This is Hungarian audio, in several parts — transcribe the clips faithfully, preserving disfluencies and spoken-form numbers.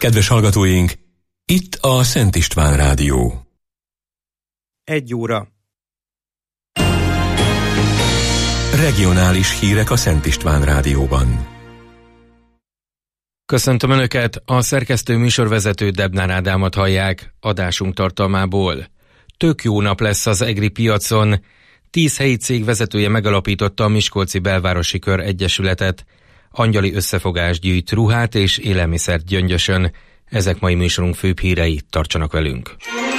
Kedves hallgatóink, itt a Szent István Rádió. Egy óra. Regionális hírek a Szent István Rádióban. Köszöntöm Önöket, a szerkesztő műsorvezető Debnár Ádámot hallják. Adásunk tartalmából. Tök jó nap lesz az egri piacon. Tíz helyi cég vezetője megalapította a Miskolci Belvárosi Kör Egyesületet. Angyali összefogás gyűjt ruhát és élelmiszert Gyöngyösön. Ezek mai műsorunk főbb hírei, tartsanak velünk.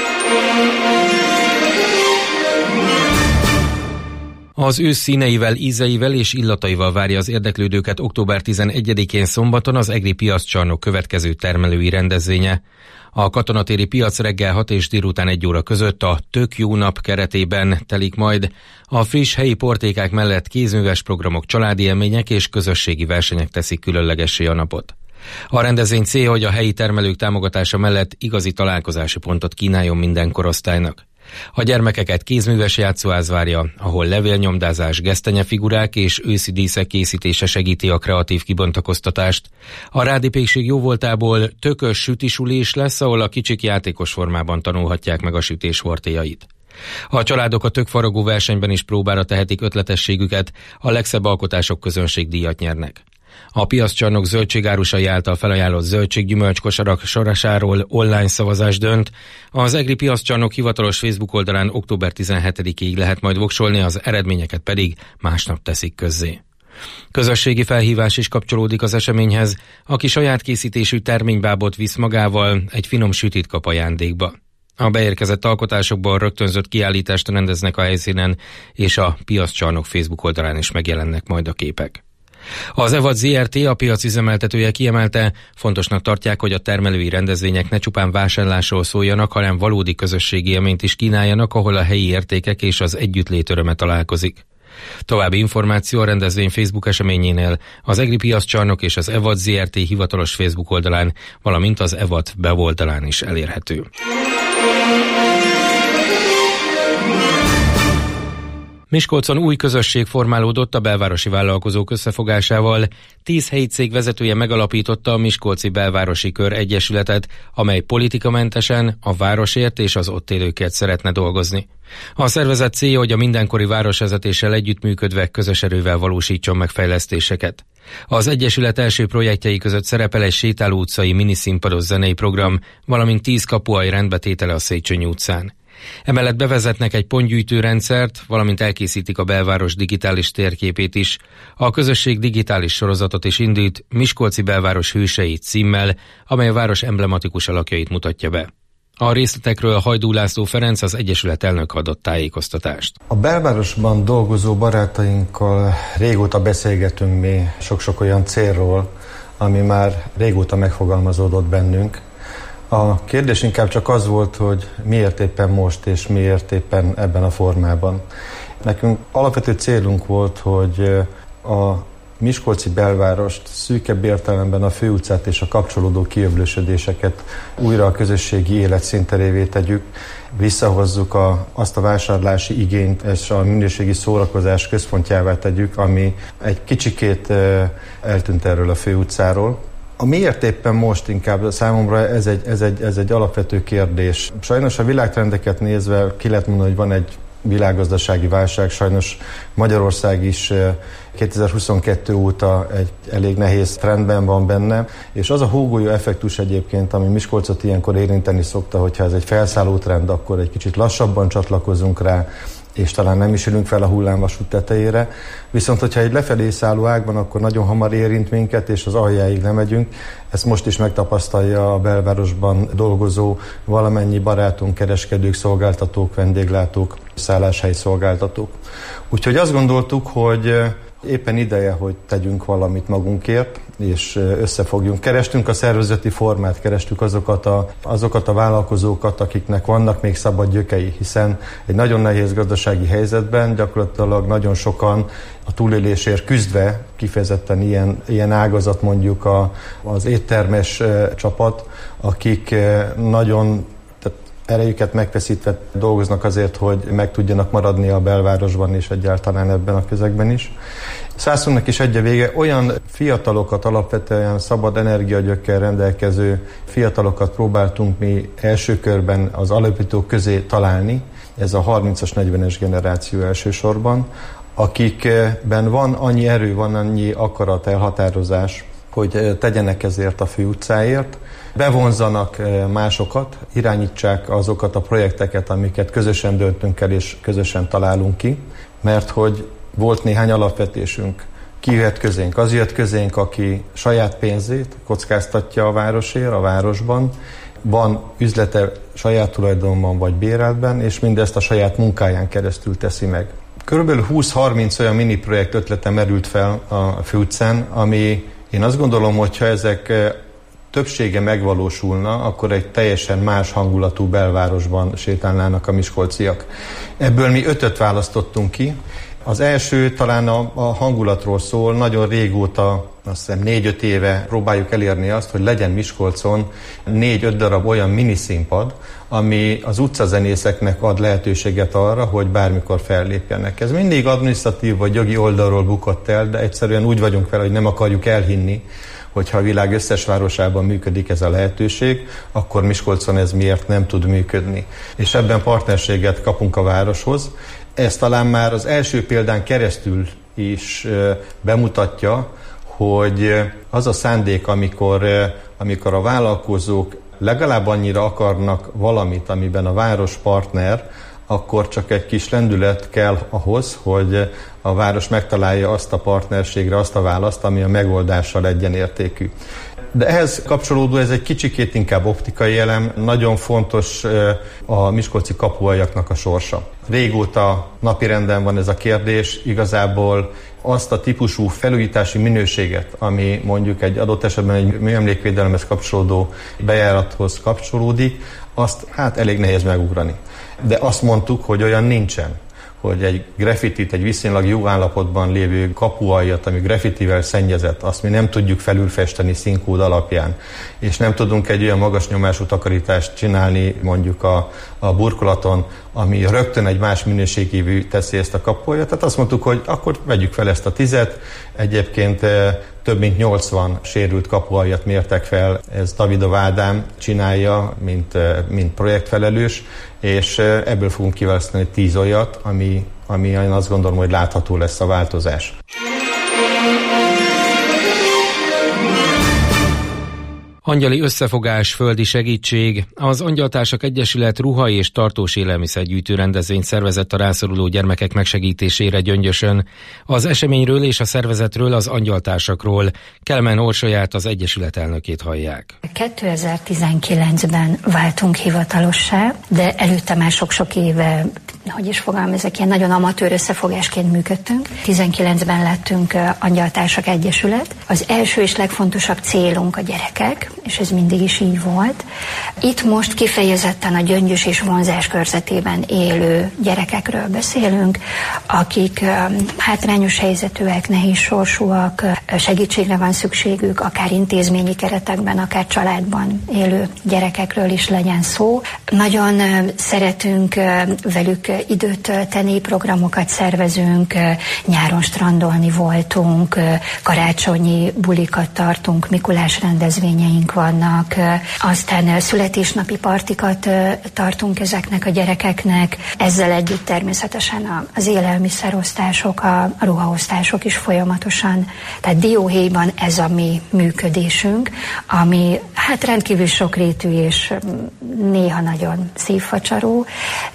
Az ősz színeivel, ízeivel és illataival várja az érdeklődőket október tizenegyedikén szombaton az egri piaccsarnok következő termelői rendezvénye. A Katonatéri piac reggel hat és délután egy óra között a Tök jó nap keretében telik majd. A friss helyi portékák mellett kézműves programok, családi élmények és közösségi versenyek teszik különlegessé a napot. A rendezvény célja, hogy a helyi termelők támogatása mellett igazi találkozási pontot kínáljon minden korosztálynak. A gyermekeket kézműves játszóház várja, ahol levélnyomdázás, gesztenyefigurák és őszi díszek készítése segíti a kreatív kibontakoztatást. A rádipékség jóvoltából tökös sütisuli is lesz, ahol a kicsik játékos formában tanulhatják meg a sütés fortéjait. A családok a tökfaragó versenyben is próbára tehetik ötletességüket, a legszebb alkotások közönségdíjat nyernek. A piaccsarnok zöldségárusai által felajánlott zöldséggyümölcskosarak sorasáról online szavazás dönt. Az egri piaccsarnok hivatalos Facebook oldalán október tizenhetedikéig lehet majd voksolni, az eredményeket pedig másnap teszik közzé. Közösségi felhívás is kapcsolódik az eseményhez. Aki saját készítésű terménybábot visz magával, egy finom sütit kap ajándékba. A beérkezett alkotásokból rögtönzött kiállítást rendeznek a helyszínen, és a piaccsarnok Facebook oldalán is megjelennek majd a képek. Az Evad zé er té, a piac üzemeltetője kiemelte, fontosnak tartják, hogy a termelői rendezvények ne csupán vásárlásról szóljanak, hanem valódi közösségi élményt is kínáljanak, ahol a helyi értékek és az együttlét öröme találkozik. További információ a rendezvény Facebook eseményénél, az egri piaccsarnok és az Evad zé er té hivatalos Facebook oldalán, valamint az Evad weboldalán is elérhető. Miskolcon új közösség formálódott a belvárosi vállalkozók összefogásával. Tíz helyi cég vezetője megalapította a Miskolci Belvárosi Kör Egyesületet, amely politikamentesen a városért és az ott élőkért szeretne dolgozni. A szervezet célja, hogy a mindenkori városvezetéssel együttműködve közös erővel valósítson meg fejlesztéseket. Az Egyesület első projektjei között szerepel egy sétáló utcai miniszínpados zenei program, valamint tíz kapuaj rendbetétele a Széchenyi utcán. Emellett bevezetnek egy pontgyűjtő rendszert, valamint elkészítik a belváros digitális térképét is. A közösség digitális sorozatot is indít, Miskolci belváros hősei címmel, amely a város emblematikus alakjait mutatja be. A részletekről Hajdú László Ferenc, az Egyesület elnöke adott tájékoztatást. A belvárosban dolgozó barátainkkal régóta beszélgetünk mi sok-sok olyan célról, ami már régóta megfogalmazódott bennünk. A kérdés inkább csak az volt, hogy miért éppen most, és miért éppen ebben a formában. Nekünk alapvető célunk volt, hogy a miskolci belvárost, szűkebb értelemben a főutcát és a kapcsolódó kiöblösödéseket újra a közösségi élet színterévé tegyük, visszahozzuk a, azt a vásárlási igényt és a minőségi szórakozás központjává tegyük, ami egy kicsikét eltűnt erről a főutcáról. A miért éppen most inkább számomra ez egy, ez, egy, ez egy alapvető kérdés. Sajnos a világtrendeket nézve ki lehet mondani, hogy van egy világgazdasági válság, sajnos Magyarország is kétezer-huszonkettő óta egy elég nehéz trendben van benne, és az a hógolyó effektus egyébként, ami Miskolcot ilyenkor érinteni szokta, hogyha ez egy felszálló trend, akkor egy kicsit lassabban csatlakozunk rá, és talán nem is ülünk fel a hullámvasút tetejére. Viszont, hogyha egy lefelé szálló ág van, akkor nagyon hamar érint minket, és az aljáig lemegyünk. Ezt most is megtapasztalja a belvárosban dolgozó valamennyi barátunk, kereskedők, szolgáltatók, vendéglátók, szálláshelyi szolgáltatók. Úgyhogy azt gondoltuk, hogy éppen ideje, hogy tegyünk valamit magunkért, és összefogjunk. Kerestünk a szervezeti formát, kerestük azokat a, azokat a vállalkozókat, akiknek vannak még szabad gyökei, hiszen egy nagyon nehéz gazdasági helyzetben gyakorlatilag nagyon sokan a túlélésért küzdve, kifejezetten ilyen, ilyen ágazat mondjuk a, az éttermes csapat, akik nagyon erejüket megfeszítve dolgoznak azért, hogy meg tudjanak maradni a belvárosban és egyáltalán ebben a közegben is. Szászlónak is egy a vége, olyan fiatalokat, alapvetően szabad energiagyökkel rendelkező fiatalokat próbáltunk mi első körben az alapítók közé találni, ez a harmincas, negyvenes generáció elsősorban, akikben van annyi erő, van annyi akarat, elhatározás, hogy tegyenek ezért a főutcáért, bevonzanak másokat, irányítsák azokat a projekteket, amiket közösen döntünk el és közösen találunk ki, mert hogy volt néhány alapvetésünk. Ki jöhet közénk? Az jött közénk, aki saját pénzét kockáztatja a városért, a városban, van üzlete saját tulajdonban vagy bérletben, és mindezt a saját munkáján keresztül teszi meg. Körülbelül húsz-harminc olyan mini projekt ötlete merült fel a főutcán, ami én azt gondolom, hogy ha ezek többsége megvalósulna, akkor egy teljesen más hangulatú belvárosban sétálnának a miskolciak. Ebből mi ötöt választottunk ki. Az első talán a, a hangulatról szól, nagyon régóta, azt hiszem négy-öt éve próbáljuk elérni azt, hogy legyen Miskolcon négy-öt darab olyan miniszínpad, ami az utcazenészeknek ad lehetőséget arra, hogy bármikor fellépjenek. Ez mindig adminisztratív vagy jogi oldalról bukott el, de egyszerűen úgy vagyunk vele, hogy nem akarjuk elhinni, hogyha a világ összes városában működik ez a lehetőség, akkor Miskolcon ez miért nem tud működni. És ebben partnerséget kapunk a városhoz. Ez talán már az első példán keresztül is bemutatja, hogy az a szándék, amikor, amikor a vállalkozók legalább annyira akarnak valamit, amiben a város partner, akkor csak egy kis lendület kell ahhoz, hogy a város megtalálja azt a partnerségre, azt a választ, ami a megoldással egyenértékű. De ehhez kapcsolódó ez egy kicsikét inkább optikai elem, nagyon fontos a miskolci kapualjaknak a sorsa. Régóta napirenden van ez a kérdés, igazából azt a típusú felújítási minőséget, ami mondjuk egy adott esetben egy műemlékvédelemhez kapcsolódó bejárathoz kapcsolódik, azt hát elég nehéz megugrani. De azt mondtuk, hogy olyan nincsen, hogy egy graffitit, egy viszonylag jó állapotban lévő kapualjat, ami graffitivel szennyezett, azt mi nem tudjuk felülfesteni színkód alapján, és nem tudunk egy olyan magas nyomású takarítást csinálni mondjuk a, a burkolaton, ami rögtön egy más minőségívű teszi ezt a kapualjat. Tehát azt mondtuk, hogy akkor vegyük fel ezt a tizet. Egyébként több mint nyolcvan sérült kapualjat mértek fel, ez Davidov Ádám csinálja, mint, mint projektfelelős, és ebből fogunk kiválasztani tíz olyat, ami, ami én azt gondolom, hogy látható lesz a változás. Angyali összefogás, földi segítség. Az Angyaltársak Egyesület ruha és tartós élelmiszergyűjtő rendezvényt szervezett a rászoruló gyermekek megsegítésére Gyöngyösön. Az eseményről és a szervezetről, az Angyaltársakról Kelmen Orsolyát, az Egyesület elnökét hallják. kétezer-tizenkilencben váltunk hivatalossá, de előtte már sok-sok éve, hogy is fogalmazok, ilyen nagyon amatőr összefogásként működtünk. tizenkilencben lettünk Angyaltársak Egyesület. Az első és legfontosabb célunk a gyerekek, és ez mindig is így volt. Itt most kifejezetten a Gyöngyös és vonzás körzetében élő gyerekekről beszélünk, akik hátrányos helyzetűek, nehéz sorsúak, segítségre van szükségük, akár intézményi keretekben, akár családban élő gyerekekről is legyen szó. Nagyon szeretünk velük időt tölteni, programokat szervezünk, nyáron strandolni voltunk, karácsonyi bulikat tartunk, Mikulás rendezvényeink vannak, aztán születésnapi partikat tartunk ezeknek a gyerekeknek, ezzel együtt természetesen az élelmiszerosztások, a ruhaosztások is folyamatosan, tehát dióhéjban ez a mi működésünk, ami hát rendkívül sokrétű és néha nagyon szívfacsaró,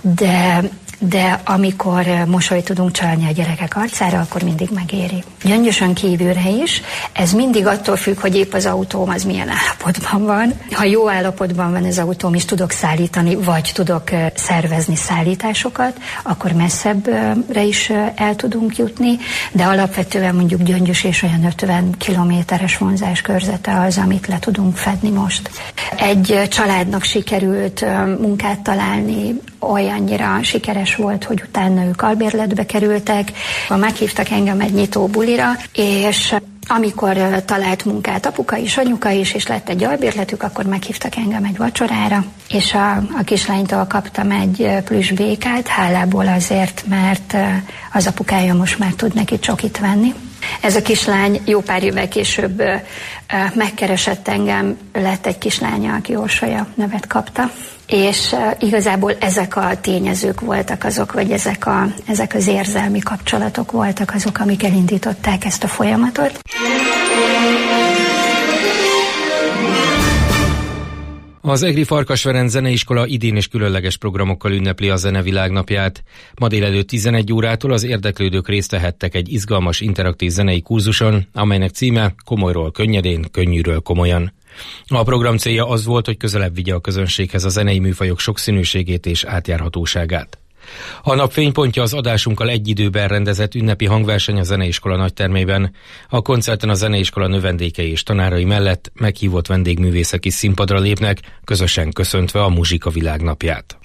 de de amikor mosolyt tudunk csalni a gyerekek arcára, akkor mindig megéri. Gyöngyösön kívülre is, ez mindig attól függ, hogy épp az autóm az milyen állapotban van. Ha jó állapotban van az autóm, és tudok szállítani, vagy tudok szervezni szállításokat, akkor messzebbre is el tudunk jutni, de alapvetően mondjuk Gyöngyös és olyan ötven kilométeres vonzás körzete az, amit le tudunk fedni most. Egy családnak sikerült munkát találni, olyannyira sikeres volt, hogy utána ők albérletbe kerültek. Meghívtak engem egy nyitó bulira, és amikor talált munkát apuka is, anyuka is, és lett egy albérletük, akkor meghívtak engem egy vacsorára, és a, a kislánytól kaptam egy plüss békát, hálából azért, mert az apukája most már tud neki csokit venni. Ez a kislány jó pár évvel később megkeresett engem, lett egy kislánya, aki Orsolya nevet kapta, és igazából ezek a tényezők voltak azok, vagy ezek, a, ezek az érzelmi kapcsolatok voltak azok, amik elindították ezt a folyamatot. Az Egri Farkas Ferenc Zeneiskola idén is különleges programokkal ünnepli a Zene Világnapját. Ma délelőtt tizenegy órától az érdeklődők részt vehettek egy izgalmas interaktív zenei kurzuson, amelynek címe Komolyról könnyedén, könnyűről komolyan. A program célja az volt, hogy közelebb vigye a közönséghez a zenei műfajok sokszínűségét és átjárhatóságát. A nap fénypontja az adásunkkal egy időben rendezett ünnepi hangverseny a Zeneiskola nagytermében. A koncerten a Zeneiskola növendékei és tanárai mellett meghívott vendégművészek is színpadra lépnek, közösen köszöntve a Muzsika Világnapját.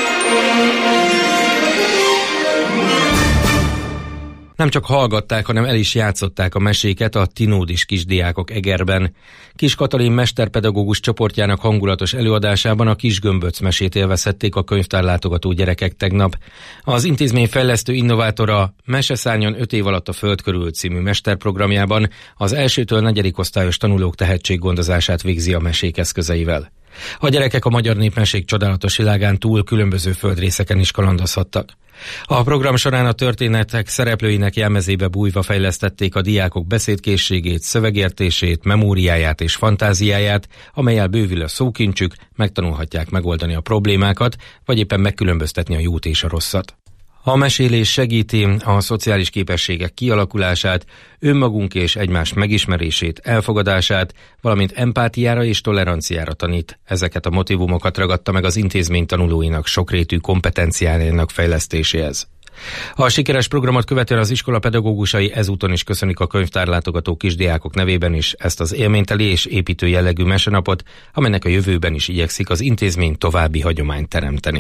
Nem csak hallgatták, hanem el is játszották a meséket a tinódis kisdiákok Egerben. Kis Katalin mesterpedagógus csoportjának hangulatos előadásában a Kis Gömböc mesét élvezhették a könyvtárlátogató gyerekek tegnap. Az intézmény fejlesztő innovátora Meseszárnyon öt év alatt a Föld körül című mesterprogramjában az elsőtől negyedik osztályos tanulók tehetséggondozását végzi a mesék eszközeivel. A gyerekek a magyar népmesék csodálatos világán túl különböző földrészeken is kalandozhattak. A program során a történetek szereplőinek jelmezébe bújva fejlesztették a diákok beszédkészségét, szövegértését, memóriáját és fantáziáját, amellyel bővül a szókincsük, megtanulhatják megoldani a problémákat, vagy éppen megkülönböztetni a jót és a rosszat. A mesélés segíti a szociális képességek kialakulását, önmagunk és egymás megismerését, elfogadását, valamint empátiára és toleranciára tanít. Ezeket a motivumokat ragadta meg az intézmény tanulóinak sokrétű kompetenciájának fejlesztéséhez. A sikeres programot követően az iskola pedagógusai ezúton is köszönik a könyvtárlátogató kisdiákok nevében is ezt az élményteli és építő jellegű mesenapot, amelynek a jövőben is igyekszik az intézmény további hagyományt teremteni.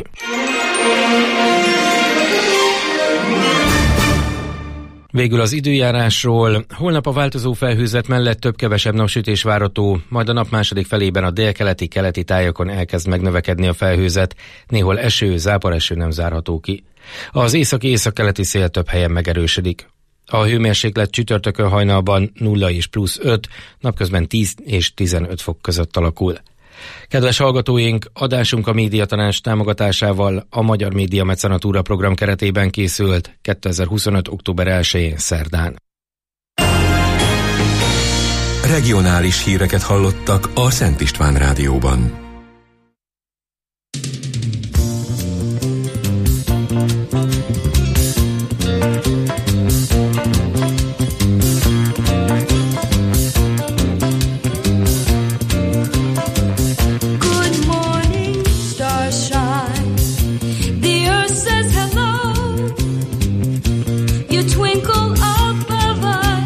Végül az időjárásról. Holnap a változó felhőzet mellett több-kevesebb napsütés várható, majd a nap második felében a délkeleti, keleti tájakon elkezd megnövekedni a felhőzet, néhol eső, záporeső nem zárható ki. Az északi-északkeleti szél több helyen megerősödik. A hőmérséklet csütörtökön hajnalban nulla és plusz öt, napközben tíz és tizenöt fok között alakul. Kedves hallgatóink, adásunk a Médiatanács támogatásával a Magyar Média Mecenatúra program keretében készült kétezer-huszonöt. október elsején szerdán. Regionális híreket hallottak a Szent István Rádióban.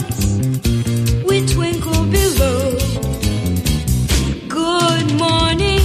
Morning.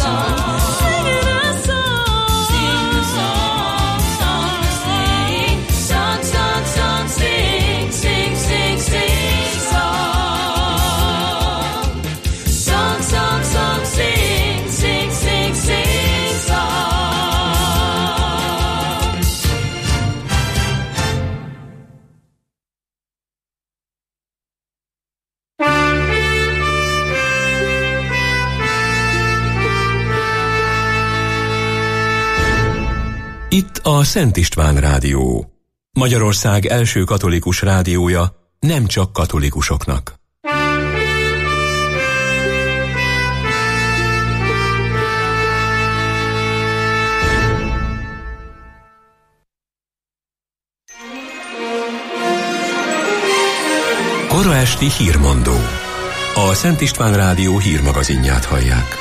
Itt a Szent István Rádió. Magyarország első katolikus rádiója, nem csak katolikusoknak. Kora esti hírmondó. A Szent István Rádió hírmagazinját hallják.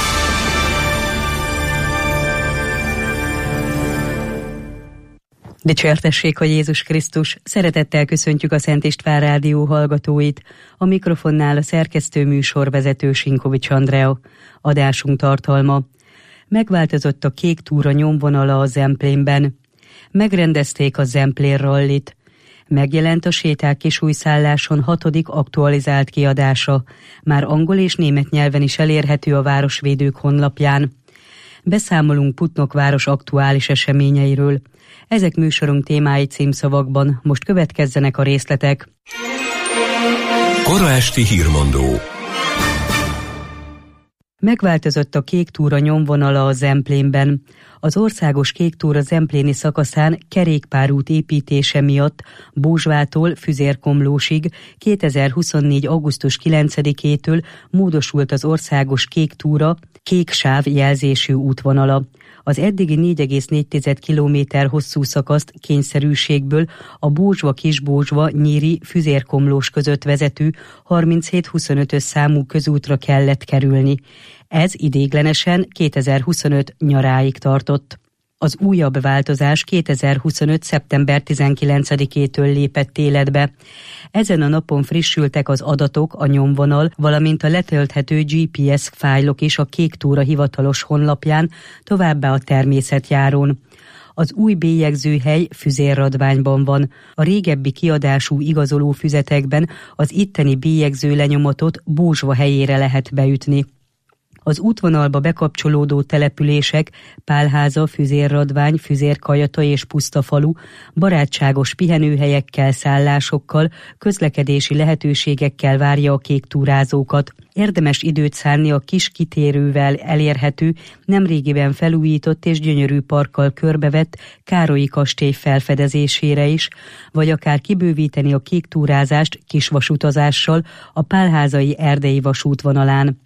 Dicsértessék a Jézus Krisztus! Szeretettel köszöntjük a Szent István Rádió hallgatóit. A mikrofonnál a szerkesztő műsorvezető Sinkovics Andrea. Adásunk tartalma. Megváltozott a kék túra nyomvonala a Zemplénben. Megrendezték a Zemplén rallit. Megjelent a Séták kisújszálláson hatodik aktualizált kiadása. Már angol és német nyelven is elérhető a Városvédők honlapján. Beszámolunk Putnok város aktuális eseményeiről. Ezek műsorunk témái címszavakban. Most következzenek a részletek. Kora esti hírmondó. Megváltozott a kék túra nyomvonala a Zemplénben. Az országos kék túra zempléni szakaszán kerékpárút építése miatt Bózsvától Füzérkomlósig kétezer-huszonnégy. augusztus kilencedikétől módosult az országos kék túra kék sáv jelzésű útvonala. Az eddigi négy egész négy kilométer hosszú szakaszt kényszerűségből a Bózsva-Kisbózsva-Nyíri Füzérkomlós között vezető harminchét huszonötös számú közútra kellett kerülni. Ez idéglenesen kétezer-huszonöt nyaráig tartott. Az újabb változás kétezer-huszonöt. szeptember tizenkilencedikétől lépett életbe. Ezen a napon frissültek az adatok, a nyomvonal, valamint a letölthető gé pé es fájlok is a Kék Túra hivatalos honlapján, továbbá a természetjárón. Az új bélyegzőhely Füzérradványban van. A régebbi kiadású igazoló füzetekben az itteni bélyegző lenyomatot Bózsva helyére lehet beütni. Az útvonalba bekapcsolódó települések Pálháza, Füzérradvány, Füzérkajata és Pusztafalu barátságos pihenőhelyekkel, szállásokkal, közlekedési lehetőségekkel várja a kék túrázókat. Érdemes időt szánni a kis kitérővel elérhető, nemrégiben felújított és gyönyörű parkkal körbevett Károlyi kastély felfedezésére is, vagy akár kibővíteni a kék túrázást kisvasutazással a Pálházai erdei vasútvonalán.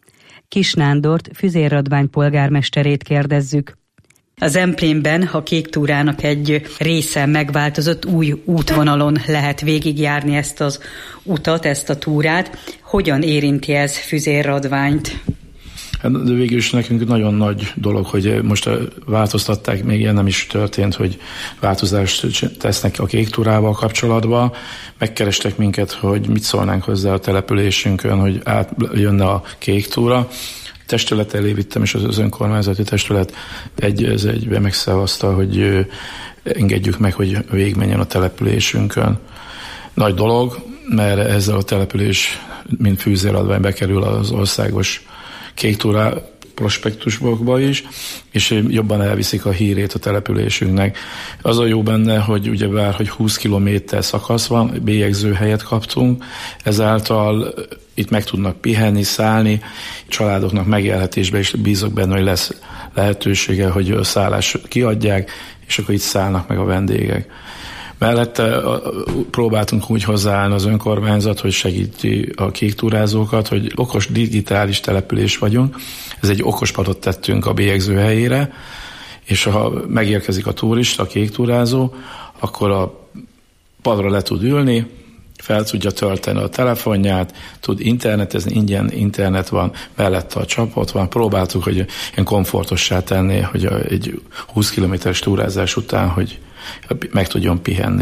Kis Nándort, Füzérradvány polgármesterét kérdezzük. A Zemplénben a kék túrának egy része megváltozott, új útvonalon lehet végigjárni ezt az utat, ezt a túrát. Hogyan érinti ez Füzérradványt? Hát, de végül is nekünk nagyon nagy dolog, hogy most változtatták, még ilyen nem is történt, hogy változást tesznek a kék túrával kapcsolatban. Megkerestek minket, hogy mit szólnánk hozzá a településünkön, hogy átjönne a kék túra. Testület elé vittem, és az önkormányzati testület egy, ez egybe megszavazta, hogy engedjük meg, hogy végigmenjen a településünkön. Nagy dolog, mert ezzel a település, mint Füzérradvány bekerül az országos kék túrá prospektusokba is, és jobban elviszik a hírét a településünknek. Az a jó benne, hogy ugyebár, hogy húsz kilométer szakasz van, bélyegzőhelyet kaptunk, ezáltal itt meg tudnak pihenni, szállni, családoknak megélhetésbe, és bízok benne, hogy lesz lehetősége, hogy a szállás kiadják, és akkor itt szállnak meg a vendégek. Mellette próbáltunk úgy hozzáállni az önkormányzat, hogy segíti a kék túrázókat, hogy okos digitális település vagyunk. Ez egy okos padot tettünk a bélyegző helyére, és ha megérkezik a turista, a kék túrázó, akkor a padra le tud ülni, fel tudja tölteni a telefonját, tud internetezni, ingyen internet van, mellette a csapot van. Próbáltuk, hogy ilyen komfortossá tenni, hogy egy húsz kilométeres túrázás után, hogy meg tudjon pihenni.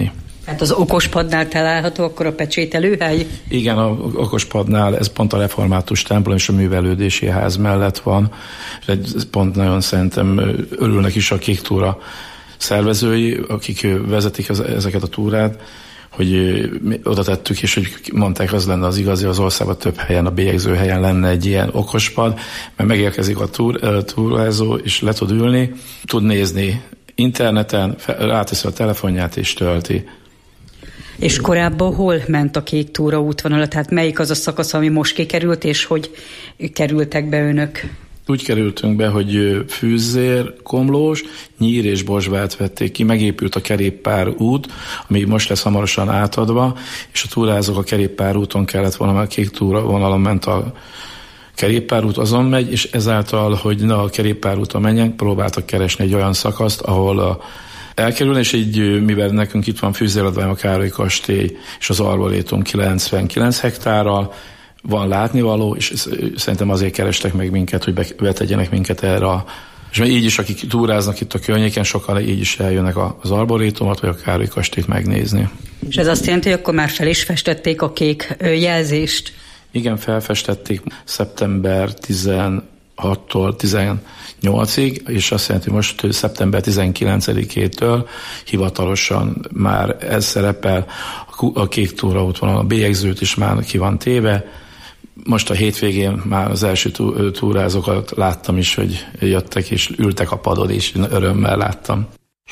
Hát az okospadnál található akkor a pecsételőhely? Igen, a okospadnál ez pont a református templom és a művelődési ház mellett van. Ez pont nagyon szerintem örülnek is a Kék Túra szervezői, akik vezetik az, ezeket a túrát, hogy oda tettük, és hogy mondták, az lenne az igazi, az országban több helyen, a bélyegző helyen lenne egy ilyen okospad, mert megérkezik a túr, túrázó, és le tud ülni, tud nézni interneten, ráteszi a telefonját és tölti. És korábban hol ment a Kék Túra útvonala? Tehát melyik az a szakasz, ami most kikerült, és hogy kerültek be önök? Úgy kerültünk be, hogy Fűzér, Komlós, Nyír és Bozsvát vették ki, megépült a kerékpár út, ami most lesz hamarosan átadva, és a túrázók a kerékpár úton kellett volna, mert a Kék Túra vonalon ment a kerékpárút, azon megy, és ezáltal, hogy ne a kerékpárúton menjen, próbáltak keresni egy olyan szakaszt, ahol a elkerülni, és így, mivel nekünk itt van Fűzéradvány, a Károly kastély és az arborétum kilencvenkilenc hektárral, van látnivaló, és szerintem azért kerestek meg minket, hogy betegyenek minket erre a... És így is, akik túráznak itt a környéken, sokan így is eljönnek az arborétumot, vagy a Károly kastélyt megnézni. És ez azt jelenti, hogy akkor már fel is festették a kék jelzést? Igen, felfestették szeptember tizenhattól tizennyolcig, és azt jelenti, hogy most szeptember tizenkilencedikétől hivatalosan már ez szerepel, a Kék Túra útvonalon, a bélyegzőt is már ki van téve. Most a hétvégén már az első túrázókat láttam is, hogy jöttek és ültek a padon, és örömmel láttam.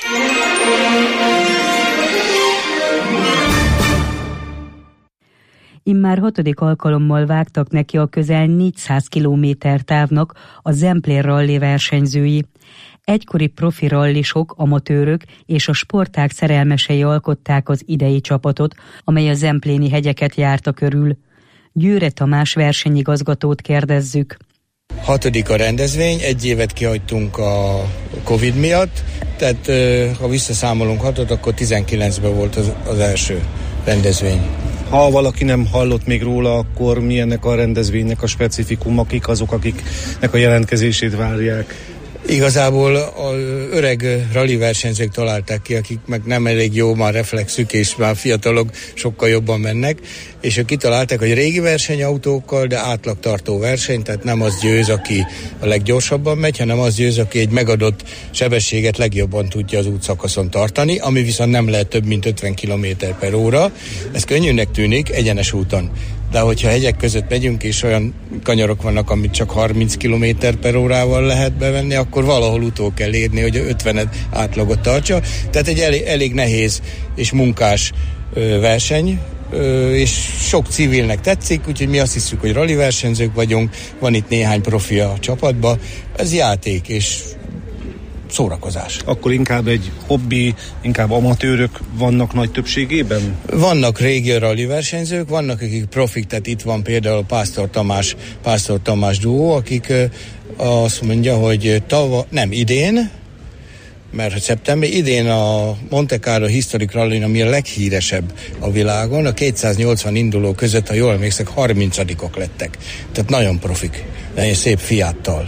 Immár hatodik alkalommal vágtak neki a közel négyszáz kilométer távnak a Zemplén ralli versenyzői. Egykori profi rallisok, amatőrök és a sportág szerelmesei alkották az idei csapatot, amely a zempléni hegyeket járta körül. Győre Tamás versenyigazgatót kérdezzük. Hatodik a rendezvény, egy évet kihagytunk a Covid miatt, tehát ha visszaszámolunk hatot, akkor tizenkilencben volt az, az első rendezvény. Ha valaki nem hallott még róla, akkor milyennek a rendezvénynek a specifikum, akik azok, akiknek a jelentkezését várják? Igazából az öreg rally versenyzők találták ki, akik meg nem elég jó már reflexük, és már fiatalok sokkal jobban mennek, és ők kitalálták, hogy régi versenyautókkal, de átlagtartó verseny, tehát nem az győz, aki a leggyorsabban megy, hanem az győz, aki egy megadott sebességet legjobban tudja az útszakaszon tartani, ami viszont nem lehet több, mint ötven kilométer per óra. Ez könnyűnek tűnik egyenes úton. De hogyha hegyek között megyünk, és olyan kanyarok vannak, amit csak harminc kilométer per órával lehet bevenni, akkor valahol utól kell érni, hogy ötven átlagot tartsa. Tehát egy elég, elég nehéz és munkás ö, verseny, ö, és sok civilnek tetszik, úgyhogy mi azt hiszük, hogy rally versenyzők vagyunk, van itt néhány profi a csapatban. Ez játék, és szórakozás. Akkor inkább egy hobbi, inkább amatőrök vannak nagy többségében? Vannak régi rally versenyzők, vannak akik profik, tehát itt van például Pásztor Tamás, Pásztor Tamás duó, akik azt mondja, hogy tava, nem idén, mert szeptember, idén a Monte Carlo Historic Rally, ami a leghíresebb a világon, a kétszáznyolcvan induló között, ha jól emlékszek, harmincadikok lettek. Tehát nagyon profik, nagyon szép Fiattal.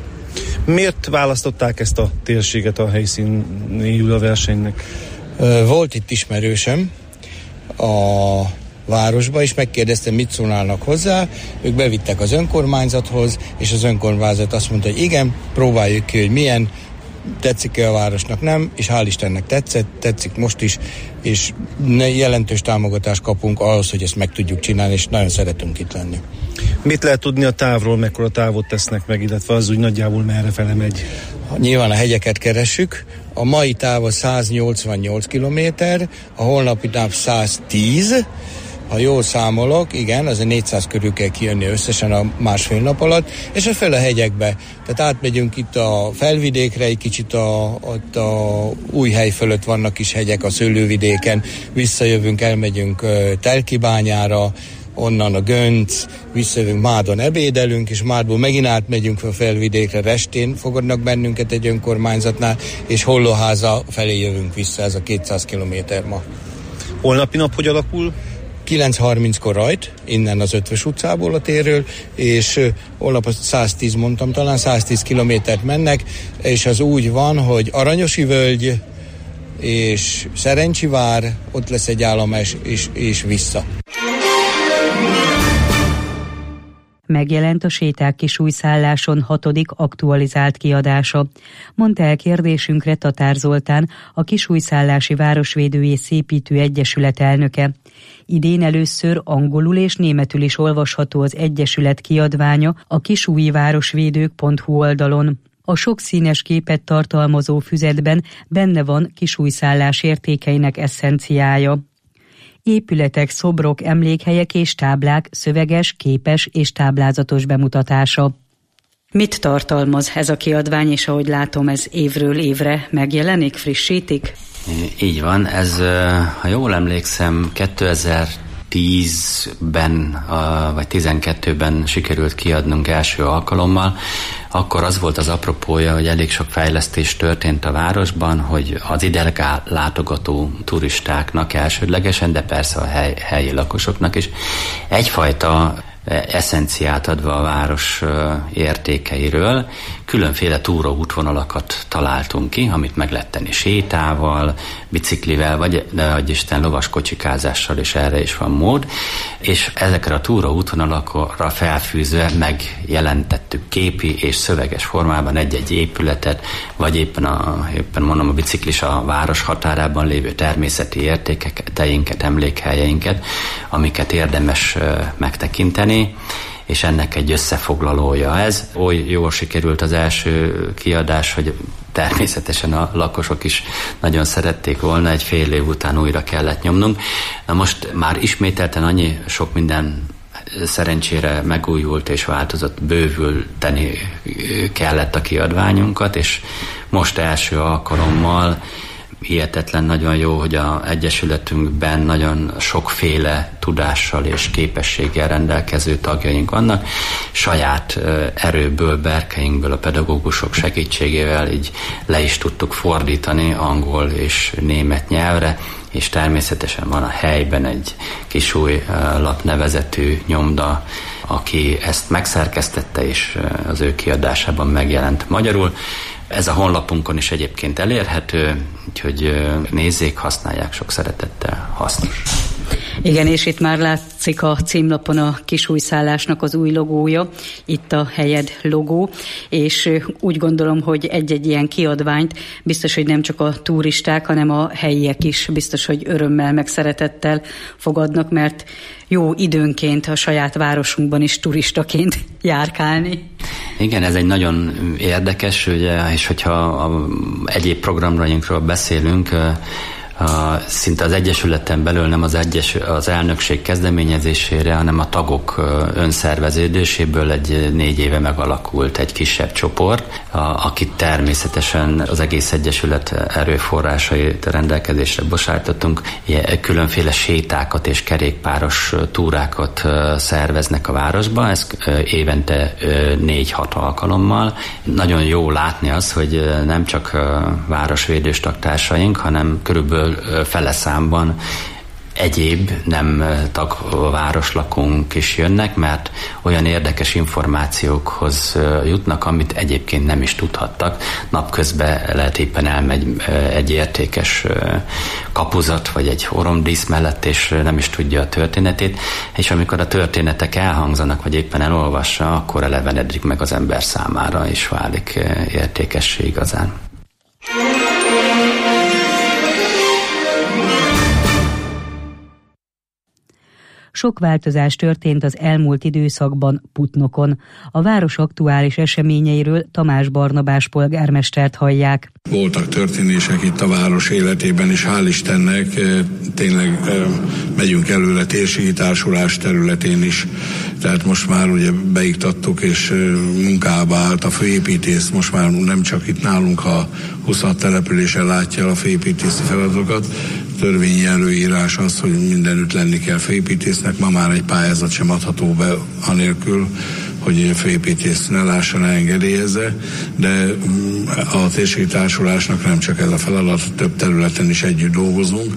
Miért választották ezt a térséget a helyszínéül a versenynek? Volt itt ismerősöm a városba, és megkérdeztem, mit szólnának hozzá. Ők bevittek az önkormányzathoz, és az önkormányzat azt mondta, hogy igen, próbáljuk ki, hogy milyen, tetszik-e a városnak, nem, és hál' Istennek tetszett, tetszik most is, és jelentős támogatást kapunk ahhoz, hogy ezt meg tudjuk csinálni, és nagyon szeretünk itt lenni. Mit lehet tudni a távról, mekkora távot tesznek meg, illetve az úgy nagyjából merre fele megy? Nyilván a hegyeket keressük. A mai táv a száznyolcvannyolc kilométer, a holnapi táv száztíz. Ha jól számolok, igen, azért négyszáz körül kell kijönni összesen a másfél nap alatt, és a fel a hegyekbe. Tehát átmegyünk itt a felvidékre, egy kicsit a, a, a új hely fölött vannak is hegyek a szőlővidéken, visszajövünk, elmegyünk uh, Telkibányára, onnan a Gönc, visszajövünk Mádon, ebédelünk, és Mádból megint átmegyünk a felvidékre, Restén fogadnak bennünket egy önkormányzatnál, és Hollóháza felé jövünk vissza, ez a kétszáz kilométer ma. Holnapi nap hogy alakul? kilenc harminckor rajt, innen az Ötvös utcából a térről, és uh, holnap száztíz mondtam, talán száztíz kilométert mennek, és az úgy van, hogy Aranyosi völgy, és Szerencsivár, ott lesz egy állomás, és, és vissza. Megjelent a Séták Kisújszálláson hatodik aktualizált kiadása. Mondta el kérdésünkre Tatár Zoltán, a Kisújszállási Városvédő és Szépítő Egyesület elnöke. Idén először angolul és németül is olvasható az Egyesület kiadványa a kisújvárosvédők pont hu oldalon. A sok színes képet tartalmazó füzetben benne van Kisújszállás értékeinek eszenciája. Épületek, szobrok, emlékhelyek és táblák szöveges, képes és táblázatos bemutatása. Mit tartalmaz ez a kiadvány, és ahogy látom, ez évről évre megjelenik, frissítik? Így van, ez, ha jól emlékszem, kétezer-tízben vagy tizenkettőben sikerült kiadnunk első alkalommal. Akkor az volt az apropója, hogy elég sok fejlesztés történt a városban, hogy az ide látogató turistáknak elsődlegesen, de persze a hely, helyi lakosoknak is egyfajta eszenciát adva a város értékeiről, különféle túraútvonalakat találtunk ki, amit meg lehet tenni sétával, biciklivel, vagy de adj Isten lovaskocsikázással, és erre is van mód, és ezekre a túraútvonalakra felfűzve megjelentettük képi és szöveges formában egy-egy épületet, vagy éppen, a, éppen mondom a biciklis a város határában lévő természeti értékeinket, emlékhelyeinket, amiket érdemes megtekinteni, és ennek egy összefoglalója ez. Oly jól sikerült az első kiadás, hogy természetesen a lakosok is nagyon szerették volna, egy fél év után újra kellett nyomnunk. Na most már ismételten annyi sok minden szerencsére megújult és változott, bővülteni kellett a kiadványunkat, és most első alkalommal hihetetlen nagyon jó, hogy az Egyesületünkben nagyon sokféle tudással és képességgel rendelkező tagjaink vannak. Saját erőből, berkeinkből, a pedagógusok segítségével így le is tudtuk fordítani angol és német nyelvre, és természetesen van a helyben egy Kisúj lapnevezetű nyomda, aki ezt megszerkesztette, és az ő kiadásában megjelent magyarul. Ez a honlapunkon is egyébként elérhető, úgyhogy nézzék, használják, sok szeretettel, hasznos. Igen, és itt már látszik a címlapon a Kisújszállásnak az új logója, itt a helyed logó, és úgy gondolom, hogy egy-egy ilyen kiadványt biztos, hogy nem csak a turisták, hanem a helyiek is biztos, hogy örömmel, meg szeretettel fogadnak, mert jó időnként a saját városunkban is turistaként járkálni. Igen, ez egy nagyon érdekes, ugye, és hogyha a egyéb programrainkról beszélünk, a, szinte az Egyesületen belül nem az, egyes, az elnökség kezdeményezésére, hanem a tagok önszerveződéséből egy négy éve megalakult egy kisebb csoport, a, akit természetesen az egész Egyesület erőforrásait rendelkezésre bocsátottunk. Különféle sétákat és kerékpáros túrákat szerveznek a városba, ez évente négy-hat alkalommal. Nagyon jó látni az, hogy nem csak városvédős tagtársaink, hanem körülbelül fele számban egyéb nem tagvároslakónk is jönnek, mert olyan érdekes információkhoz jutnak, amit egyébként nem is tudhattak. Napközben lehet éppen elmegy egy értékes kapuzat, vagy egy oromdísz mellett, és nem is tudja a történetét, és amikor a történetek elhangzanak, vagy éppen elolvassa, akkor elevenedik meg az ember számára, és válik értékessé igazán. Sok változás történt az elmúlt időszakban Putnokon. A város aktuális eseményeiről Tamás Barnabás polgármestert hallják. Voltak történések itt a város életében, és hál' Istennek tényleg megyünk előre térségi társulás területén is. Tehát most már ugye beiktattuk, és munkába állt a főépítész. Most már nem csak itt nálunk a huszonhat településen látja a főépítészi feladatokat. Törvényi előírás az, hogy mindenütt lenni kell főépítésznek. Ma már egy pályázat sem adható be anélkül, hogy a főépítész ne lássa, ne engedélyezze, de a térségi társulásnak nem csak ez a feladat, több területen is együtt dolgozunk,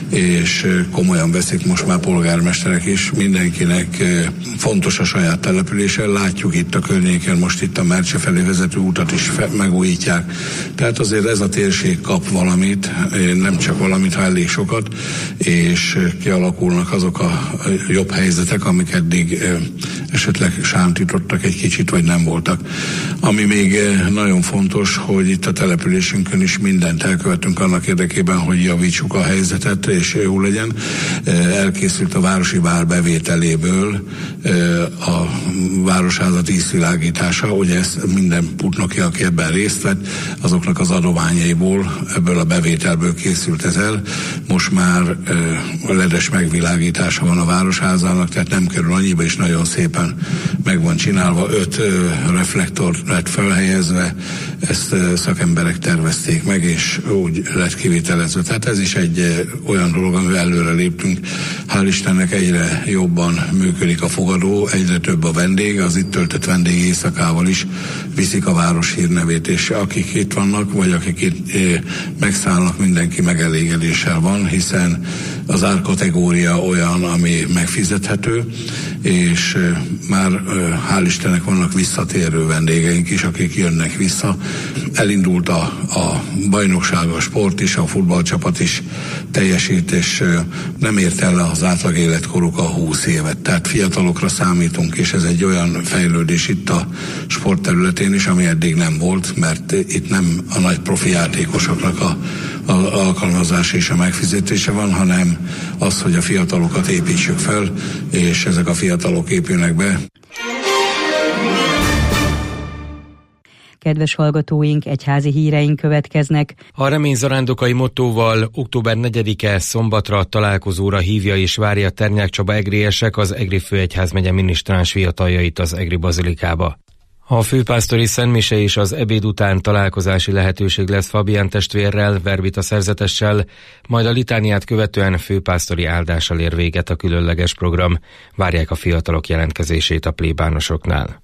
és komolyan veszik most már polgármesterek is. Mindenkinek fontos a saját települése. Látjuk itt a környéken, most itt a Mercse felé vezető utat is megújítják. Tehát azért ez a térség kap valamit, nem csak valamit, ha elég sokat, és kialakulnak azok a jobb helyzetek, amik eddig esetleg sántítottak egy kicsit, vagy nem voltak. Ami még nagyon fontos, hogy itt a településünkön is mindent elkövetünk annak érdekében, hogy javítsuk a helyzetet, és jó legyen. Elkészült a városi bár bevételéből a városházat ízvilágítása, hogy ez minden putnoki, aki ebben részt vett, azoknak az adományaiból, ebből a bevételből készült ez el. Most már ledes megvilágítása van a városházának, tehát nem kerül annyiba, és nagyon szépen meg van csinálva. Öt reflektor lett felhelyezve, ezt szakemberek tervezték meg, és úgy lett kivitelezve. Tehát ez is egy olyan dolog, amivel előre léptünk. Hál' Istennek egyre jobban működik a fogadó, egyre több a vendég, az itt töltött vendég éjszakával is viszik a város hírnevét, és akik itt vannak, vagy akik itt megszállnak, mindenki megelégedéssel van, hiszen az árkategória olyan, ami megfizethető, és már hál' Istennek vannak visszatérő vendégeink is, akik jönnek vissza. Elindult a, a bajnokság, a sport is, a futballcsapat is teljesít, és nem ért el az átlag életkoruk a húsz évet. Tehát fiatalokra számítunk, és ez egy olyan fejlődés itt a sportterületén is, ami eddig nem volt, mert itt nem a nagy profi játékosoknak a, a alkalmazás és a megfizetése van, hanem az, hogy a fiatalokat építsük fel, és ezek a fiatalok épülnek be. Kedves hallgatóink, egyházi híreink következnek. A remény zarándokai mottóval október negyedike szombatra találkozóra hívja és várja Ternyák Csaba egriesek az Egri főegyházmegye minisztráns fiataljait az Egri bazilikába. A főpásztori szentmise és az ebéd után találkozási lehetőség lesz Fabián testvérrel, Verbita szerzetessel, majd a litániát követően főpásztori áldással ér véget a különleges program. Várják a fiatalok jelentkezését a plébánosoknál.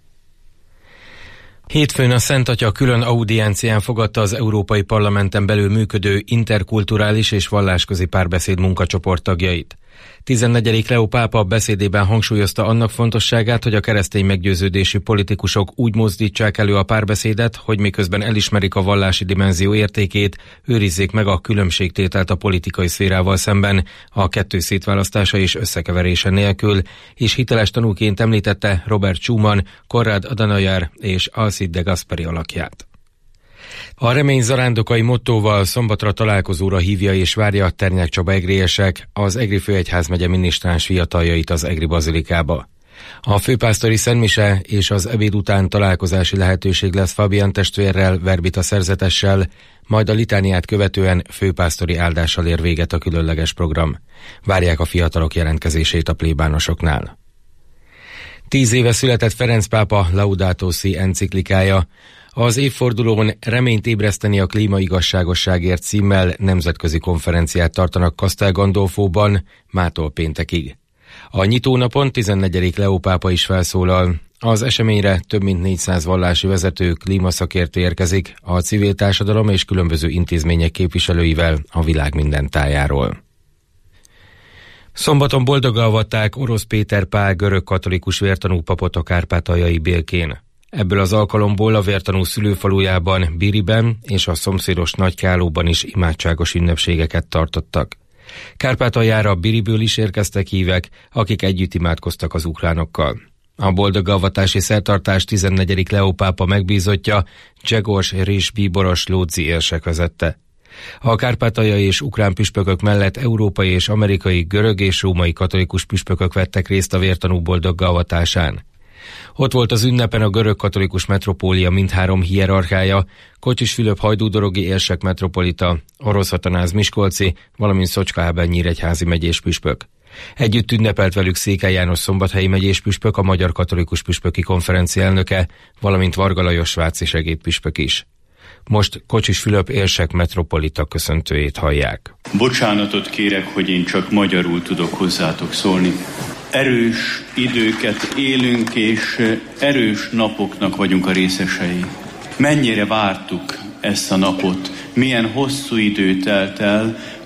Hétfőn a Szent Atya külön audiencián fogadta az Európai Parlamenten belül működő interkulturális és vallásközi párbeszéd munkacsoport tagjait. tizennegyedik Leó pápa beszédében hangsúlyozta annak fontosságát, hogy a keresztény meggyőződésű politikusok úgy mozdítsák elő a párbeszédet, hogy miközben elismerik a vallási dimenzió értékét, őrizzék meg a különbségtételt a politikai szférával szemben, a kettő szétválasztása és összekeverése nélkül, és hiteles tanúként említette Robert Schumann, Konrad Adenauer és Alcide de Gasperi alakját. A remény zarándokai mottóval szombatra találkozóra hívja és várja Ternyák Csaba egriesek az Egri főegyházmegye minisztráns fiataljait az Egri bazilikába. A főpásztori szentmise és az ebéd után találkozási lehetőség lesz Fabián testvérrel, Verbita szerzetessel, majd a litániát követően főpásztori áldással ér véget a különleges program. Várják a fiatalok jelentkezését a plébánosoknál. Tíz éve született Ferenc pápa Laudato Si enciklikája. Az évfordulón reményt ébreszteni a klímaigazságosságért címmel nemzetközi konferenciát tartanak Castel Gandolfóban mától péntekig. A nyitónapon tizennegyedik Leó pápa is felszólal. Az eseményre több mint négyszáz vallási vezető, klímaszakértő érkezik a civil társadalom és különböző intézmények képviselőivel a világ minden tájáról. Szombaton boldoggal avatták Orosz Péter Pál görög katolikus vértanú papot a kárpátaljai Bélkén. Ebből az alkalomból a vértanú szülőfalujában, Biriben és a szomszédos Nagykálóban is imádságos ünnepségeket tartottak. Kárpátaljára Biriből is érkeztek hívek, akik együtt imádkoztak az ukránokkal. A boldogavatási szertartást tizennegyedik Leó pápa megbízottja, Grzegorz Rizs bíboros lódzi érsek vezette. A kárpátaljai és ukrán püspökök mellett európai és amerikai, görög és római katolikus püspökök vettek részt a vértanú boldoggavatásán. Ott volt az ünnepen a görög katolikus metropólia mindhárom hierarchája, Kocsis Fülöp hajdúdorogi érsek metropolita, Orosz Atanáz miskolci, valamint Szocska Ábel nyíregyházi megyés püspök. Együtt ünnepelt velük Székely János szombathelyi megyés püspök, a Magyar Katolikus Püspöki Konferencia elnöke, valamint Varga Lajos svájci segédpüspök is. Most Kocsis Fülöp érsek metropolita köszöntőjét hallják. Bocsánatot kérek, hogy én csak magyarul tudok hozzátok szólni. Erős időket élünk, és erős napoknak vagyunk a részesei. Mennyire vártuk ezt a napot, milyen hosszú idő telt el,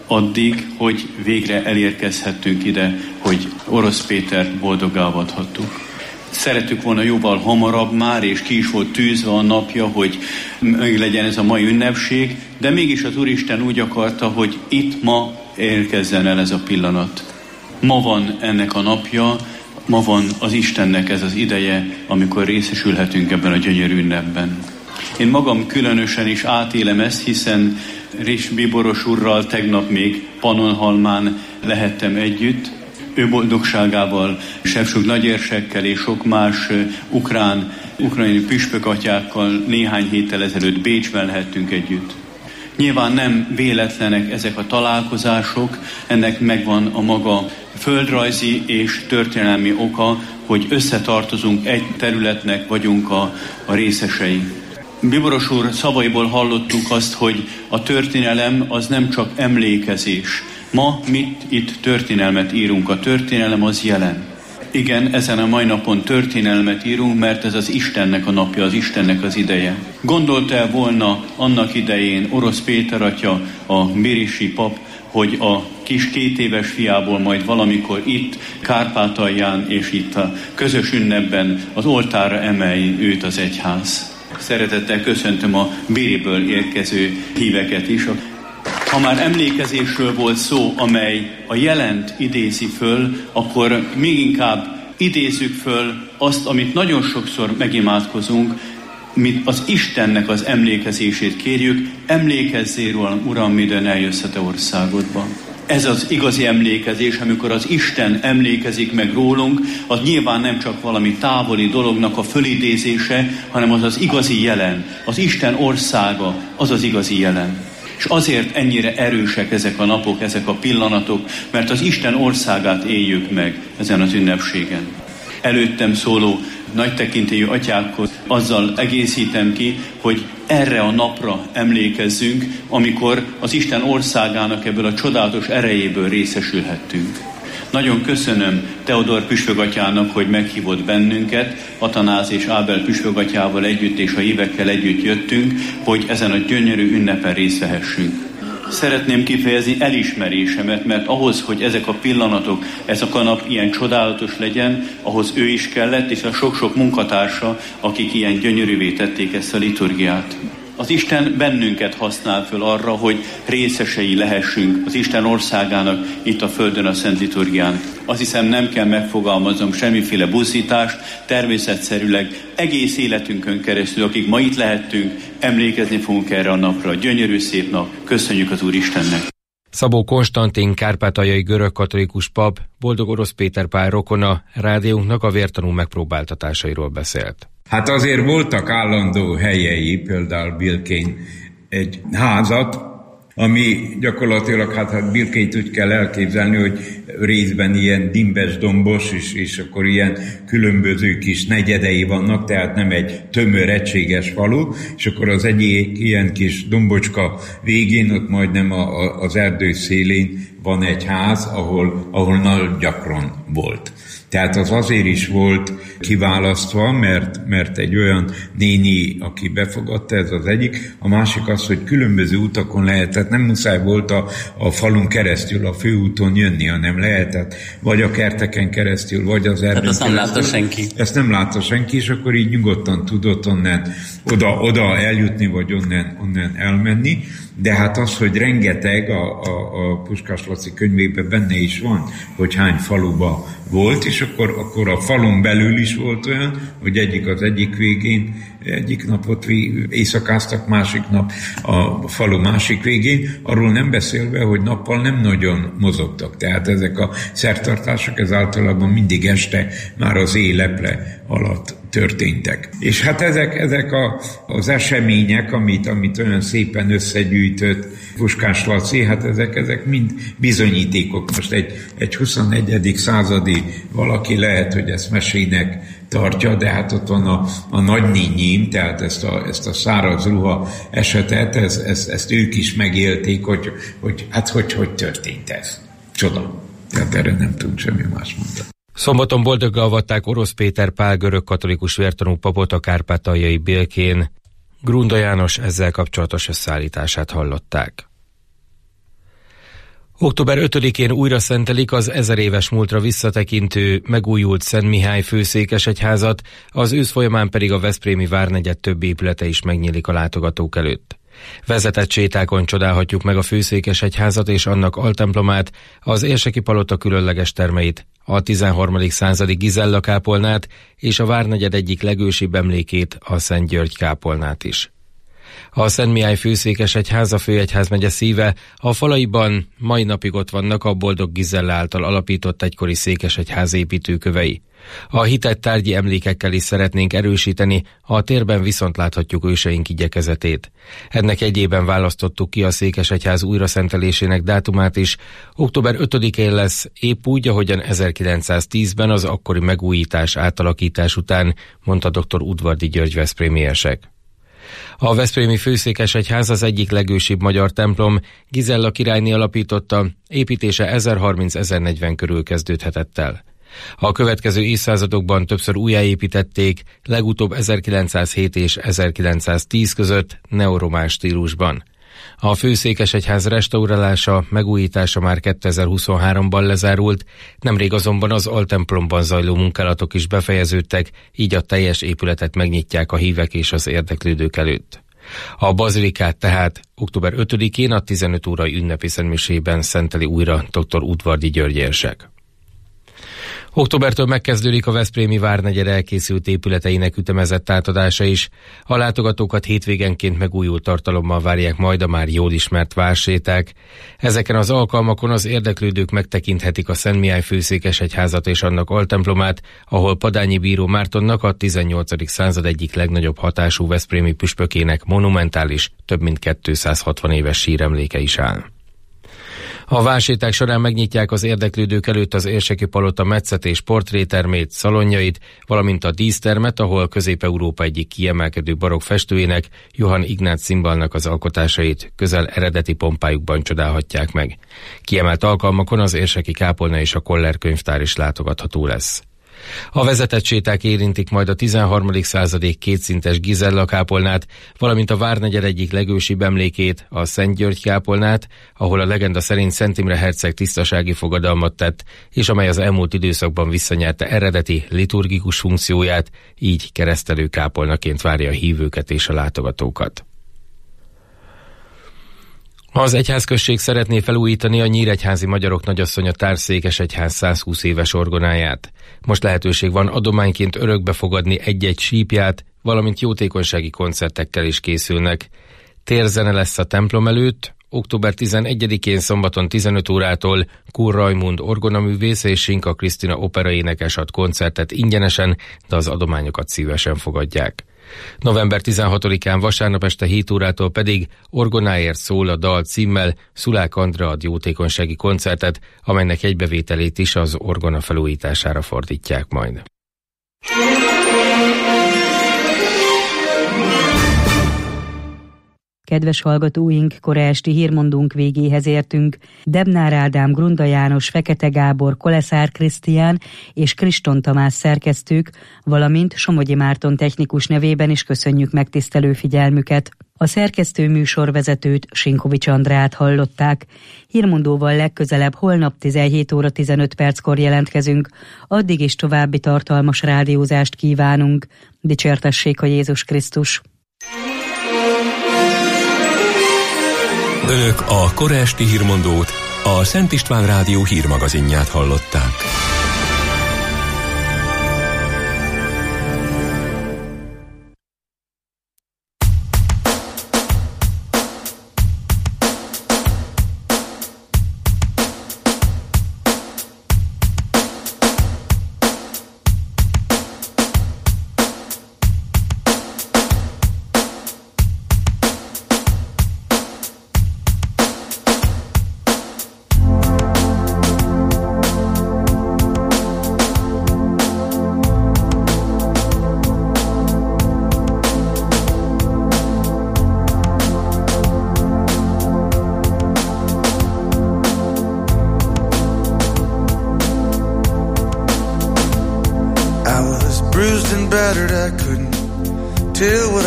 addig, hogy végre elérkezhettünk ide, hogy Orosz Pétert boldoggá avathattuk. Szerettük volna jóval hamarabb már, és ki is volt tűzve a napja, hogy meg legyen ez a mai ünnepség, de mégis az Úristen úgy akarta, hogy itt ma érkezzen el ez a pillanat. Ma van ennek a napja, ma van az Istennek ez az ideje, amikor részesülhetünk ebben a gyönyörű ünnepben. Én magam különösen is átélem ezt, hiszen Ris Bíboros úrral tegnap még Pannonhalmán lehettem együtt. Ő boldogságával, Sefcsuk nagyérsekkel és sok más ukrán, ukrajnai püspökatyákkal néhány héttel ezelőtt Bécsben lehettünk együtt. Nyilván nem véletlenek ezek a találkozások, ennek megvan a maga földrajzi és történelmi oka, hogy összetartozunk egy területnek, vagyunk a, a részesei. Bíboros úr szavaiból hallottuk azt, hogy a történelem az nem csak emlékezés. Ma mit itt történelmet írunk, a történelem az jelen. Igen, ezen a mai napon történelmet írunk, mert ez az Istennek a napja, az Istennek az ideje. Gondolta volna annak idején Orosz Péter atya, a birisi pap, hogy a kis két éves fiából majd valamikor itt, Kárpátalján és itt a közös ünnepben az oltárra emelj őt az egyház. Szeretettel köszöntöm a Biriből érkező híveket is. Ha már emlékezésről volt szó, amely a jelent idézi föl, akkor még inkább idézzük föl azt, amit nagyon sokszor megimádkozunk, mint az Istennek az emlékezését kérjük, emlékezzél rólam, Uram, midőn eljössz a te országodban. Ez az igazi emlékezés, amikor az Isten emlékezik meg rólunk, az nyilván nem csak valami távoli dolognak a fölidézése, hanem az az igazi jelen, az Isten országa, az az igazi jelen. És azért ennyire erősek ezek a napok, ezek a pillanatok, mert az Isten országát éljük meg ezen az ünnepségen. Előttem szóló nagy tekintélyű atyákhoz azzal egészítem ki, hogy erre a napra emlékezzünk, amikor az Isten országának ebből a csodálatos erejéből részesülhettünk. Nagyon köszönöm Teodor püspökatyának, hogy meghívott bennünket, Atanáz és Ábel püspökatyával együtt és a hívekkel együtt jöttünk, hogy ezen a gyönyörű ünnepen részt vehessünk. Szeretném kifejezni elismerésemet, mert ahhoz, hogy ezek a pillanatok, ezek a nap ilyen csodálatos legyen, ahhoz ő is kellett, és a sok-sok munkatársa, akik ilyen gyönyörűvé tették ezt a liturgiát. Az Isten bennünket használ föl arra, hogy részesei lehessünk az Isten országának itt a földön a Szent Liturgián. Azt hiszem, nem kell megfogalmaznom semmiféle buzdítást, természetszerűleg egész életünkön keresztül, akik ma itt lehettünk, emlékezni fogunk erre a napra. Gyönyörű szép nap. Köszönjük az Úristennek. Szabó Konstantin kárpátaljai görögkatolikus pap, Boldog Orosz Péter Pál rokona rádiónknak a vértanú megpróbáltatásairól beszélt. Hát azért voltak állandó helyei, például Bilkén egy házat, ami gyakorlatilag, hát, hát Bilkényt úgy kell elképzelni, hogy részben ilyen dimbes dombos, és, és akkor ilyen különböző kis negyedei vannak, tehát nem egy tömör, egységes falu, és akkor az egyik ilyen kis dombocska végén, ott majdnem a, a, az erdő szélén van egy ház, ahol, ahol nagyon gyakran volt. Tehát az azért is volt kiválasztva, mert, mert egy olyan néni, aki befogadta, ez az egyik. A másik az, hogy különböző utakon lehetett, nem muszáj volt a, a falun keresztül, a főúton jönni, hanem lehetett vagy a kerteken keresztül, vagy az erdőn keresztül. Ezt nem látta senki. Ezt nem látta senki, és akkor így nyugodtan tudott onnan oda, oda eljutni, vagy onnan, onnan elmenni. De hát az, hogy rengeteg, a, a, a Puskás Laci könyvében benne is van, hogy hány faluba volt, és akkor, akkor a falun belül is volt olyan, hogy egyik az egyik végén, egyik napot éjszakáztak, másik nap a falu másik végén, arról nem beszélve, hogy nappal nem nagyon mozogtak. Tehát ezek a szertartások, ez általában mindig este már az éjleple alatt történtek. És hát ezek, ezek a, az események, amit, amit olyan szépen összegyűjtött Puskás Laci, hát ezek, ezek mind bizonyítékok. Most egy, egy huszonegyedik századi valaki lehet, hogy ezt mesének tartja, de hát ott van a, a nagynényim, tehát ezt a, ezt a száraz ruha esetet, ez, ez, ezt ők is megélték, hogy, hogy hát hogy, hogy történt ez. Csoda. Tehát erre nem tudunk semmi más mondani. Szombaton boldoggal avatták Orosz Péter Pál görögkatolikus vértanú papot a kárpátaljai Bilkén. Grunda János ezzel kapcsolatos összeállítását hallották. október ötödikén újra szentelik az ezer éves múltra visszatekintő, megújult Szent Mihály főszékesegyházat, az ősz folyamán pedig a veszprémi várnegyed több épülete is megnyílik a látogatók előtt. Vezetett sétákon csodálhatjuk meg a főszékesegyházat és annak altemplomát, az érseki palota különleges termeit, a tizenharmadik századi Gizella kápolnát és a várnegyed egyik legősibb emlékét, a Szent György kápolnát is. A Szent Mihály főszékesegyház a főegyházmegye szíve, a falaiban mai napig ott vannak a Boldog Gizella által alapított egykori székesegyház építőkövei. A hitet tárgyi emlékekkel is szeretnénk erősíteni, a térben viszont láthatjuk őseink igyekezetét. Ennek egyében választottuk ki a székesegyház újraszentelésének dátumát is. október ötödikén lesz, épp úgy, ahogyan ezerkilencszáztízben az akkori megújítás, átalakítás után, mondta dr. Udvardi György veszprémi érsek. A veszprémi főszékesegyház az egyik legősibb magyar templom, Gizella királyné alapította, építése ezerharminc-ezernegyven körül kezdődhetett el. A következő évszázadokban többször újjáépítették, legutóbb ezerkilencszázhét és ezerkilencszáztíz között neoromán stílusban. A főszékesegyház restaurálása, megújítása már kétezer-huszonháromban lezárult, nemrég azonban az altemplomban zajló munkálatok is befejeződtek, így a teljes épületet megnyitják a hívek és az érdeklődők előtt. A bazilikát tehát október ötödikén a tizenöt órai ünnepi szentmisében szenteli újra dr. Udvardi György érsek. Októbertől megkezdődik a veszprémi várnegyed elkészült épületeinek ütemezett átadása is. A látogatókat hétvégenként megújult tartalommal várják majd a már jól ismert várséták. Ezeken az alkalmakon az érdeklődők megtekinthetik a Szent Mihály főszékesegyházat és annak altemplomát, ahol Padányi bíró Mártonnak, a tizennyolcadik század egyik legnagyobb hatású veszprémi püspökének monumentális, több mint kétszázhatvan éves síremléke is áll. A várséták során megnyitják az érdeklődők előtt az érseki palota metszet és portrétermét, szalonjait, valamint a dísztermet, ahol Közép-Európa egyik kiemelkedő barokk festőjének, Johann Ignác Zimbalnak az alkotásait közel eredeti pompájukban csodálhatják meg. Kiemelt alkalmakon az érseki kápolna és a Koller könyvtár is látogatható lesz. A vezetett séták érintik majd a tizenharmadik századi kétszintes Gizella kápolnát, valamint a várnegyed egyik legősibb emlékét, a Szent György kápolnát, ahol a legenda szerint Szent Imre herceg tisztasági fogadalmat tett, és amely az elmúlt időszakban visszanyerte eredeti liturgikus funkcióját, így keresztelő kápolnaként várja a hívőket és a látogatókat. Az egyházközség szeretné felújítani a nyíregyházi magyarok nagyasszonya társzékesegyház százhúsz éves orgonáját. Most lehetőség van adományként örökbe fogadni egy-egy sípját, valamint jótékonysági koncertekkel is készülnek. Térzene lesz a templom előtt, október tizenegyedikén szombaton tizenöt órától Kur Rajmund orgonaművész és Sinka Krisztina operaénekes ad koncertet ingyenesen, de az adományokat szívesen fogadják. november tizenhatodikán vasárnap este hét órától pedig Orgonáért szól a dal címmel Szulák Andrea ad jótékonysági koncertet, amelynek egybevételét is az orgona felújítására fordítják majd. Kedves hallgatóink, kora esti hírmondónk végéhez értünk. Debnár Ádám, Grunda János, Fekete Gábor, Koleszár Krisztián és Kriston Tamás szerkesztők, valamint Somogyi Márton technikus nevében is köszönjük megtisztelő figyelmüket. A szerkesztő műsorvezetőt, Sinkovics Andrát hallották. Hírmondóval legközelebb holnap tizenhét óra tizenöt perckor jelentkezünk. Addig is további tartalmas rádiózást kívánunk. Dicsértessék a Jézus Krisztus! Önök a kora esti hírmondót, a Szent István Rádió hírmagazinját hallották.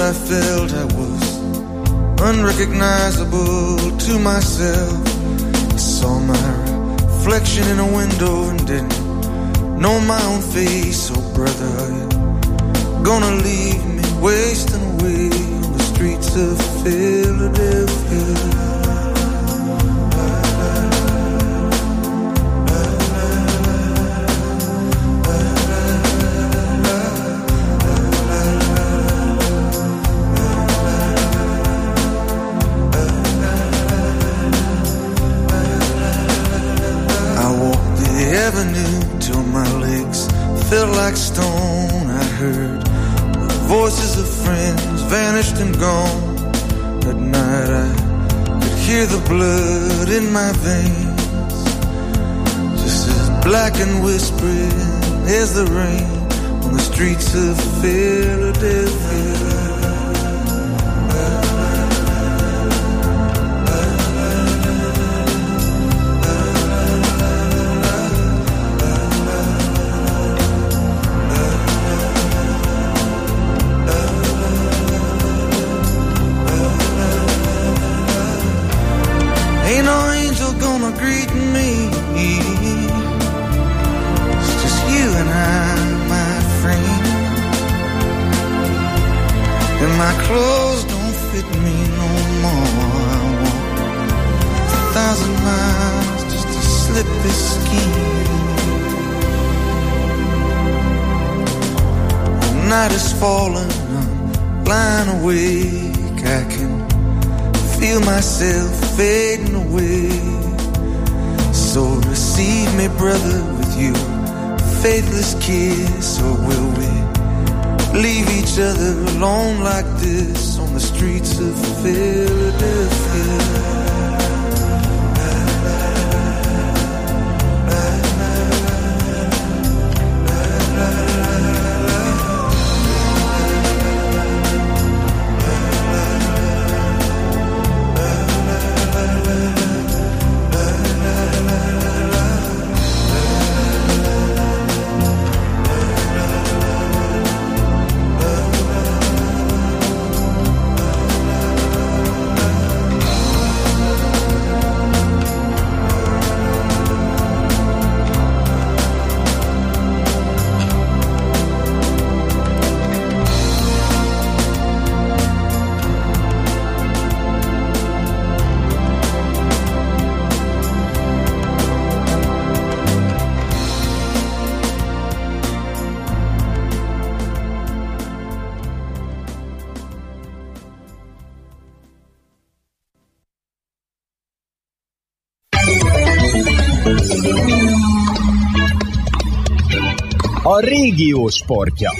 Unrecognizable to myself, saw my reflection in a window and didn't know my own face. Oh brother, are you gonna leave me wasting away on the streets of Philadelphia? Felt like stone. I heard voices of friends vanished and gone. At night I could hear the blood in my veins, just as black and whispering as the rain on the streets of Philadelphia. My clothes don't fit me no more. I walk a thousand miles just to slip this skin. The night is falling, I'm lying awake. I can feel myself fading away. So receive me, brother, with you faithless kiss, or will we leave each other alone like this on the streets of Philadelphia? A régió sportja.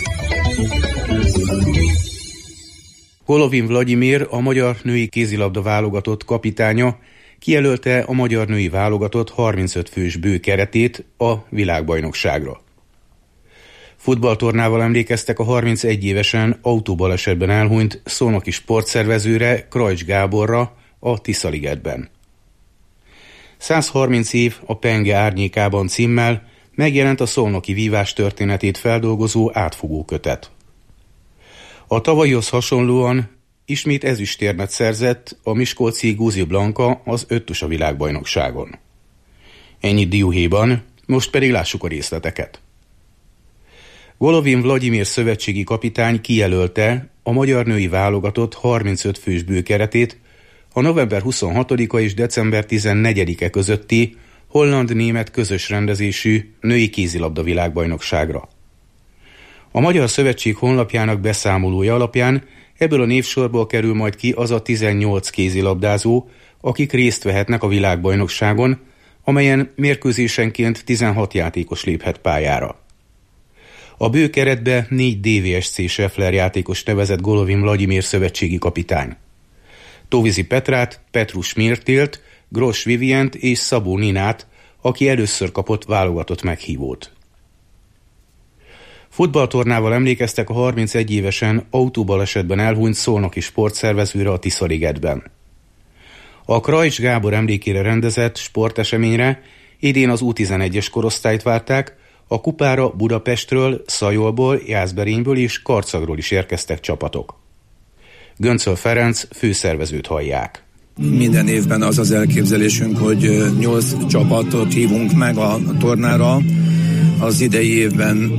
Golovin Vladimir, a magyar női kézilabda válogatott kapitánya kijelölte a magyar női válogatott harmincöt fős bő keretét a világbajnokságra. Futballtornával emlékeztek a harmincegy évesen autóbalesetben elhunyt szolnoki sportszervezőre, Krajcs Gáborra a Tiszaligetben. százharminc év a penge árnyékában címmel megjelent a szolnoki vívás történetét feldolgozó átfogó kötet. A tavalyihoz hasonlóan ismét ezüstérmet szerzett a miskolci Guzi Blanka az öttusa világbajnokságon. Ennyit dióhéjban, most pedig lássuk a részleteket. Golovin Vladimir szövetségi kapitány kijelölte a magyar női válogatott harmincöt fős bőkeretét a november huszonhatodika és december tizennegyedike közötti holland-német közös rendezésű női kézilabda világbajnokságra. A Magyar Szövetség honlapjának beszámolója alapján ebből a névsorból kerül majd ki az a tizennyolc kézilabdázó, akik részt vehetnek a világbajnokságon, amelyen mérkőzésenként tizenhat játékos léphet pályára. A bő keretbe négy dé vé es cé Scheffler játékos nevezett Golovin Vladimir szövetségi kapitány. Tóvizi Petrát, Petrus Mirtilt, Gross Vivient és Szabó Ninát, aki először kapott válogatott meghívót. Futballtornával emlékeztek a harmincegy évesen autóbalesetben elhunyt szolnoki sportszervezőre a Tiszaligetben. A Krajcs Gábor emlékére rendezett sporteseményre idén az U tizenegyes korosztályt várták, a kupára Budapestről, Szajolból, Jászberényből és Karcagról is érkeztek csapatok. Göncöl Ferenc főszervezőt hallják. Minden évben az az elképzelésünk, hogy nyolc csapatot hívunk meg a tornára. Az idei évben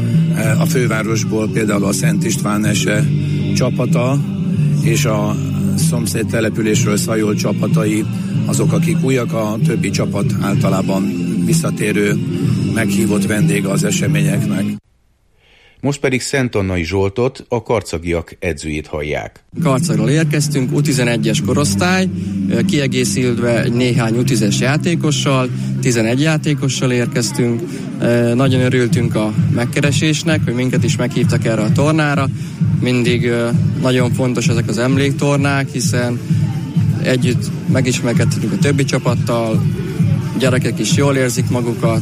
a fővárosból például a Szent István Ese csapata és a szomszéd településről Szajol csapatai azok, akik újak, a többi csapat általában visszatérő, meghívott vendége az eseményeknek. Most pedig Szentannai Zsoltot, a karcagiak edzőjét hallják. Karcagról érkeztünk, U tizenegyes korosztály, kiegészülve egy néhány U tízes játékossal, tizenegy játékossal érkeztünk. Nagyon örültünk a megkeresésnek, hogy minket is meghívtak erre a tornára. Mindig nagyon fontos ezek az emléktornák, hiszen együtt megismerkedhetünk a többi csapattal, gyerekek is jól érzik magukat.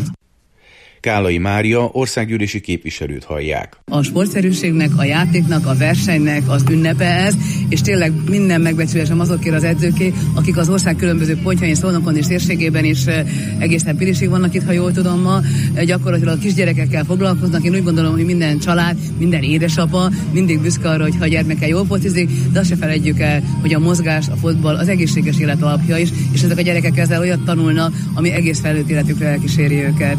Kálai Mária országgyűlési képviselőt hallják. A sportszerűségnek, a játéknak, a versenynek az ünnepe ez, és tényleg minden megbecsülésem azokért az edzőké, akik az ország különböző pontjain, Szolnokon és térségében is egészen Pilisig vannak itt, ha jól tudom ma. Gyakorlatilag a kisgyerekekkel foglalkoznak. Én úgy gondolom, hogy minden család, minden édesapa mindig büszke arra, hogy ha a gyermeke jól focizik, de azt se felejtjük el, hogy a mozgás, a fotball az egészséges élet alapja is, és ezek a gyerekek ezzel olyat tanulnak, ami egész felnőtt életükre elkíséri őket.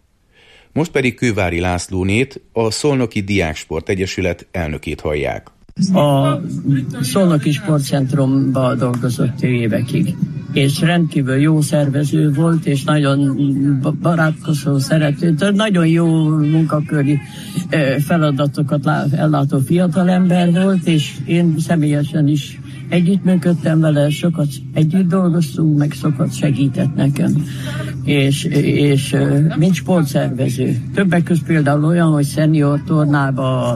Most pedig Kővári Lászlónét, a Szolnoki Diáksport Egyesület elnökét hallják. A Szolnoki Sportcentrumban dolgozott évekig, és rendkívül jó szervező volt, és nagyon barátkozó, szerető, nagyon jó munkaköri feladatokat ellátó fiatalember volt, és én személyesen is együttműködtem vele, sokat együtt dolgoztunk, meg sokat segített nekem, és, és mint sportszervező. Többek között például olyan, hogy szenior tornába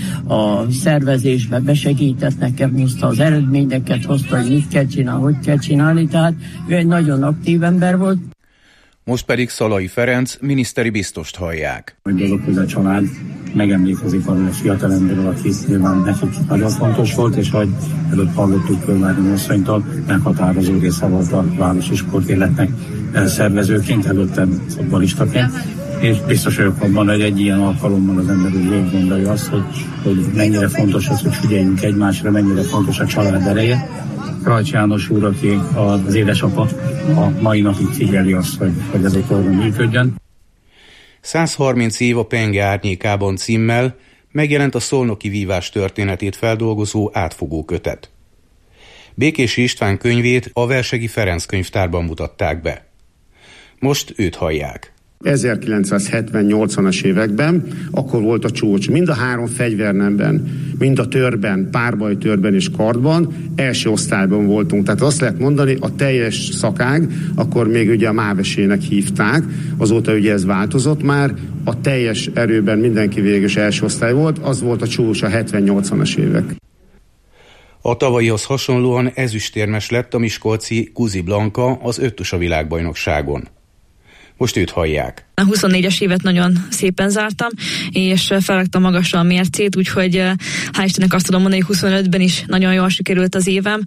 a szervezésbe besegített nekem, hozta az eredményeket, hozta, hogy mit kell csinálni, hogy kell csinálni, tehát ő egy nagyon aktív ember volt. Most pedig Szalai Ferenc miniszteri biztost hallják. Hogy azok, hogy a család megemlékezik arra a fiatalemberről, aki nyilván nekik nagyon fontos volt, és hogy előbb hallottuk Kővári asszonytól, meghatározó része volt a városi sportéletnek szervezőként, előtte futballistaként, és biztos vagyok abban, hogy egy ilyen alkalommal az ember úgy végig gondolja azt, hogy, hogy mennyire fontos az, hogy figyeljünk egymásra, mennyire fontos a család ereje. Rajcs János úr, aki az édesapa, a mai napig figyeli azt, hogy, hogy ez a torna működjön. száz harminc év a penge árnyékában címmel megjelent a szolnoki vívás történetét feldolgozó átfogó kötet. Békési István könyvét a Versegi Ferenc könyvtárban mutatták be. Most őt hallják. ezerkilencszázhetven-nyolcvanas években, akkor volt a csúcs. Mind a három fegyvernemben, mind a törben, párbajtörben és kardban első osztályban voltunk. Tehát azt lehet mondani, a teljes szakág, akkor még ugye a mávesének hívták, azóta ugye ez változott már, a teljes erőben mindenki végül első osztály volt, az volt a csúcs a hetven-nyolcvanas évek. A tavalyihoz hasonlóan ezüstérmes lett a miskolci Kuzi Blanka az öttusa világbajnokságon. Most őt hallják. A huszonnégyes évet nagyon szépen zártam, és felraktam magasra a mércét, úgyhogy hál' Istennek azt tudom mondani, hogy huszonötben is nagyon jól sikerült az évem.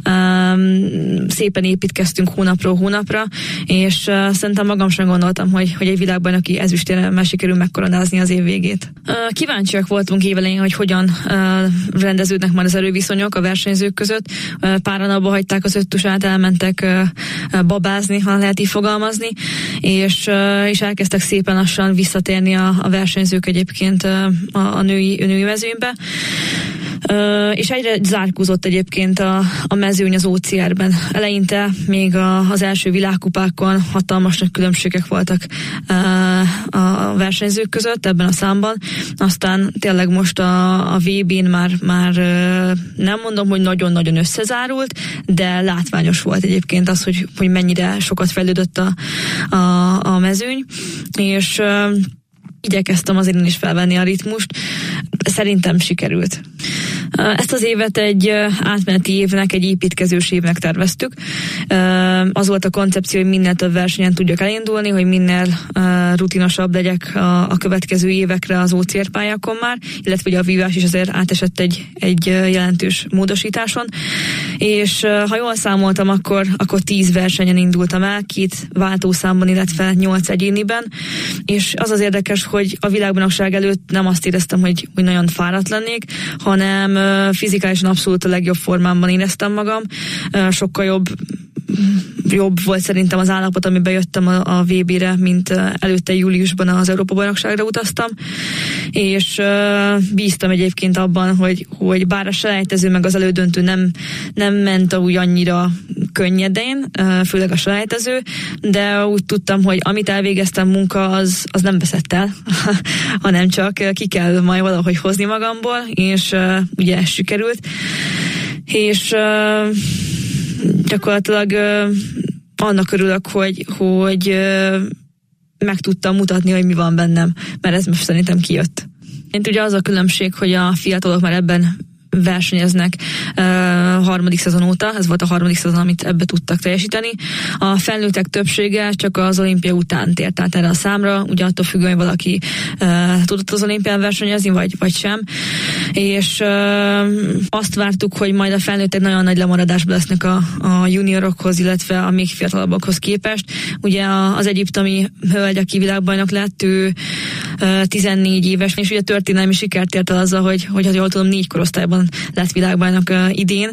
Szépen építkeztünk hónapról hónapra, és szerintem magam sem gondoltam, hogy, hogy egy világbajnoki ezüstéremmel sikerül megkoronázni az év végét. Kíváncsiak voltunk évelején, hogy hogyan rendeződnek már az erőviszonyok a versenyzők között. Páran abba hagyták az öttusát, elmentek babázni, ha lehet így fogalmazni, és, és elkezdtek szépen lassan visszatérni a, a versenyzők egyébként a, a női, női mezőnybe. Uh, és egyre zárkózott egyébként a, a mezőny az ó cé er-ben. Eleinte még a, az első világkupákon hatalmas nagy különbségek voltak uh, a versenyzők között ebben a számban. Aztán tényleg most a, a vé bén már, már uh, nem mondom, hogy nagyon-nagyon összezárult, de látványos volt egyébként az, hogy, hogy mennyire sokat fejlődött a, a, a mezőny, és uh, igyekeztem azért én is felvenni a ritmust. Szerintem sikerült. Ezt az évet egy átmeneti évnek, egy építkezős évnek terveztük. Az volt a koncepció, hogy minél több versenyen tudjak elindulni, hogy minél rutinosabb legyek a, a következő évekre az ó cé er pályákon már, illetve ugye a vívás is azért átesett egy, egy jelentős módosításon. És ha jól számoltam, akkor, akkor tíz versenyen indultam el, két váltószámban, illetve nyolc egyéniben. És az az érdekes, hogy a világbajnokság előtt nem azt éreztem, hogy, hogy nagyon fáradt lennék, hanem fizikálisan abszolút a legjobb formámban éreztem magam, sokkal jobb jobb volt szerintem az állapot, amiben jöttem a, a vé bére, mint előtte júliusban az Európa-bajnokságra utaztam, és uh, bíztam egyébként abban, hogy, hogy bár a selejtező meg az elődöntő nem, nem ment úgy annyira könnyedén, uh, főleg a selejtező, de úgy tudtam, hogy amit elvégeztem munka, az, az nem veszett el, hanem csak ki kell majd valahogy hozni magamból, és uh, ugye ez sikerült, és uh, gyakorlatilag uh, annak örülök, hogy, hogy uh, meg tudtam mutatni, hogy mi van bennem, mert ez most szerintem kijött. Én ugye az a különbség, hogy a fiatalok már ebben versenyeznek uh, harmadik szezon óta, ez volt a harmadik szezon, amit ebbe tudtak teljesíteni. A felnőttek többsége csak az olimpia után tért át erre a számra, ugye attól függően, hogy valaki uh, tudott az olimpián versenyezni, vagy, vagy sem. És uh, azt vártuk, hogy majd a felnőttek nagyon nagy lemaradásban lesznek a, a juniorokhoz, illetve a még fiatalabbakhoz képest. Ugye az egyiptomi hölgy, aki világbajnok lett, ő uh, tizennégy éves, és ugye történelmi sikert ért el azzal, hogy, hogy ha jól tudom, négy korosztályban lett világbajnok uh, idén,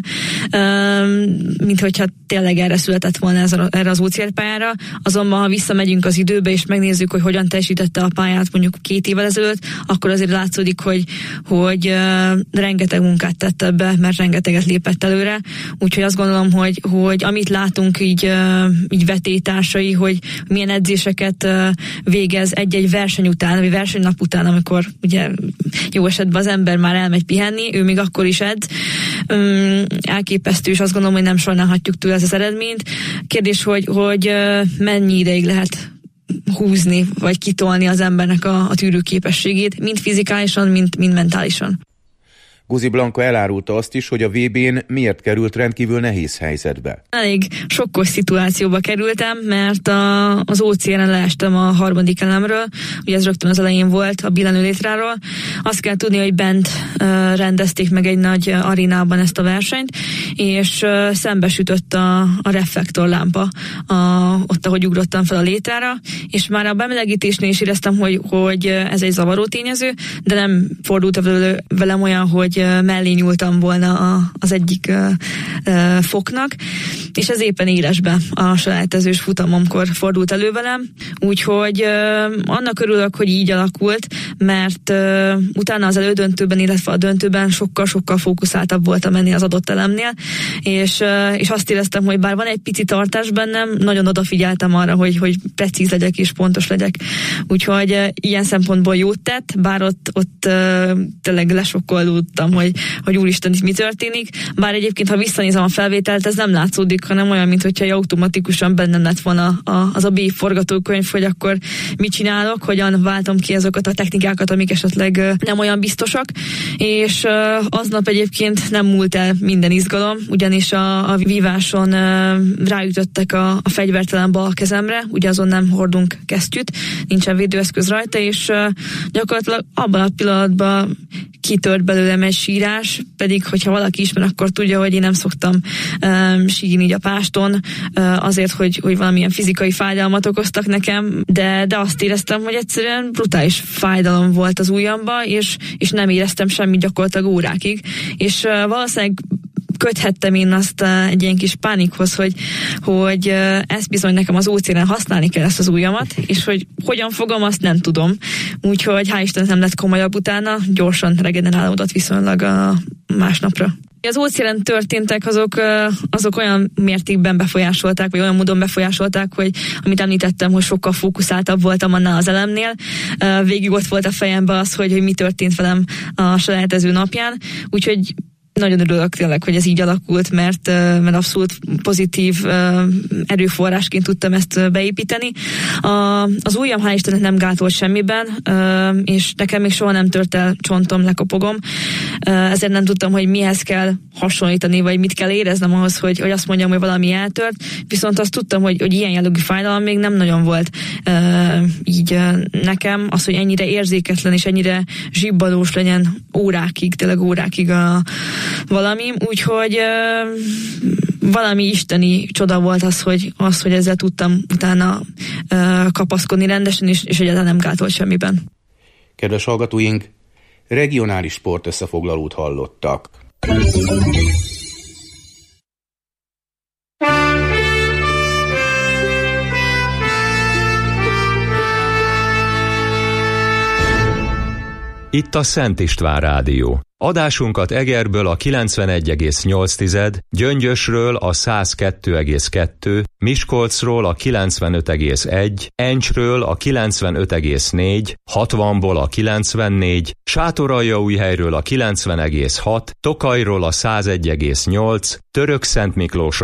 uh, mint hogyha tényleg erre született volna ez a, erre az ócérpályára. Azonban, ha visszamegyünk az időbe, és megnézzük, hogy hogyan teljesítette a pályát mondjuk két évvel ezelőtt, akkor azért látszódik, hogy, hogy uh, rengeteg munkát tett ebbe, mert rengeteget lépett előre. Úgyhogy azt gondolom, hogy, hogy amit látunk így, uh, így vetélytársai, hogy milyen edzéseket uh, végez egy-egy verseny után, vagy versenynap után, amikor ugye jó esetben az ember már elmegy pihenni, ő még akkor is edz. Um, elképesztő, és azt gondolom, hogy nem sajnálhatjuk tőle ez az eredményt. Kérdés, hogy, hogy mennyi ideig lehet húzni, vagy kitolni az embernek a, a tűrőképességét, mind fizikálisan, mind, mind mentálisan. Guzi Blanka elárulta azt is, hogy a vé bén miért került rendkívül nehéz helyzetbe. Elég sokkos szituációba kerültem, mert a, az ó cé en-en leestem a harmadik elemről, ugye ez rögtön az elején volt, a billenő létráról. Azt kell tudni, hogy bent uh, rendezték meg egy nagy arénában ezt a versenyt, és uh, szembesütött a, a reflektorlámpa a, ott, ahogy ugrottam fel a létrára, és már a bemelegítésnél is éreztem, hogy, hogy ez egy zavaró tényező, de nem fordult velem olyan, hogy mellé nyúltam volna a, az egyik uh, uh, foknak, és ez éppen élesbe a selejtezős futamomkor fordult elő velem, úgyhogy uh, annak örülök, hogy így alakult, mert uh, utána az elődöntőben, illetve a döntőben sokkal-sokkal fókuszáltabb voltam ennél az adott elemnél, és, uh, és azt éreztem, hogy bár van egy pici tartás bennem, nagyon odafigyeltem arra, hogy, hogy precíz legyek és pontos legyek. Úgyhogy uh, ilyen szempontból jót tett, bár ott, ott uh, tényleg lesokkolódtam, hogy, hogy úristen, itt mi történik. Bár egyébként, ha visszanézem a felvételt, ez nem látszódik, hanem olyan, mintha automatikusan bennem lett volna a, az a B forgatókönyv, hogy akkor mit csinálok, hogyan váltom ki azokat a technikákat, amik esetleg nem olyan biztosak. És aznap egyébként nem múlt el minden izgalom, ugyanis a, a víváson ráütöttek a, a fegyvertelen bal kezemre, ugye azon nem hordunk kesztyűt, nincsen védőeszköz rajta, és gyakorlatilag abban a pillanatban kitört belőlem egy sírás, pedig hogyha valaki ismer, akkor tudja, hogy én nem szoktam um, sírni így a páston, uh, azért, hogy, hogy valamilyen fizikai fájdalmat okoztak nekem, de, de azt éreztem, hogy egyszerűen brutális fájdalom volt az ujjamba, és, és nem éreztem semmit gyakorlatilag órákig, és uh, valószínűleg köthettem én azt egy ilyen kis pánikhoz, hogy, hogy ezt bizony nekem az ó cé en használni kell ezt az ujjamat, és hogy hogyan fogom, azt nem tudom. Úgyhogy hál' Isten nem lett komolyabb utána, gyorsan regenerálódott viszonylag a másnapra. Az ó cé en történtek, azok, azok olyan mértékben befolyásolták, vagy olyan módon befolyásolták, hogy amit említettem, hogy sokkal fókuszáltabb voltam annál az elemnél. Végig ott volt a fejemben az, hogy, hogy mi történt velem a selejtező napján, úgyhogy nagyon örülök tényleg, hogy ez így alakult, mert, mert abszolút pozitív erőforrásként tudtam ezt beépíteni. A, az ujjam hál' Istennek nem gátolt semmiben, és nekem még soha nem tört el csontom, lekopogom. Ezért nem tudtam, hogy mihez kell hasonlítani, vagy mit kell éreznem ahhoz, hogy, hogy azt mondjam, hogy valami eltört. Viszont azt tudtam, hogy, hogy ilyen jellegű fájdalom még nem nagyon volt így nekem. Az, hogy ennyire érzéketlen és ennyire zsibbadós legyen órákig, tényleg órákig a valami, úgyhogy uh, valami isteni csoda volt az, hogy, az, hogy ezzel tudtam utána uh, kapaszkodni rendesen, és, és egyáltalán nem gátolt semmiben. Kedves hallgatóink, Regionális sportösszefoglalót hallottak. Itt a Szent István Rádió. Adásunkat Egerből a kilencvenegy egész nyolc, Gyöngyösről a száz kettő egész kettő, Miskolcról a kilencvenöt egész egy, Encsről a kilencvenöt egész négy, hatvanból a kilencvennégy, Sátoraljaújhelyről a kilencven egész hat, Tokajról a száz egy egész nyolc, Törökszentmiklós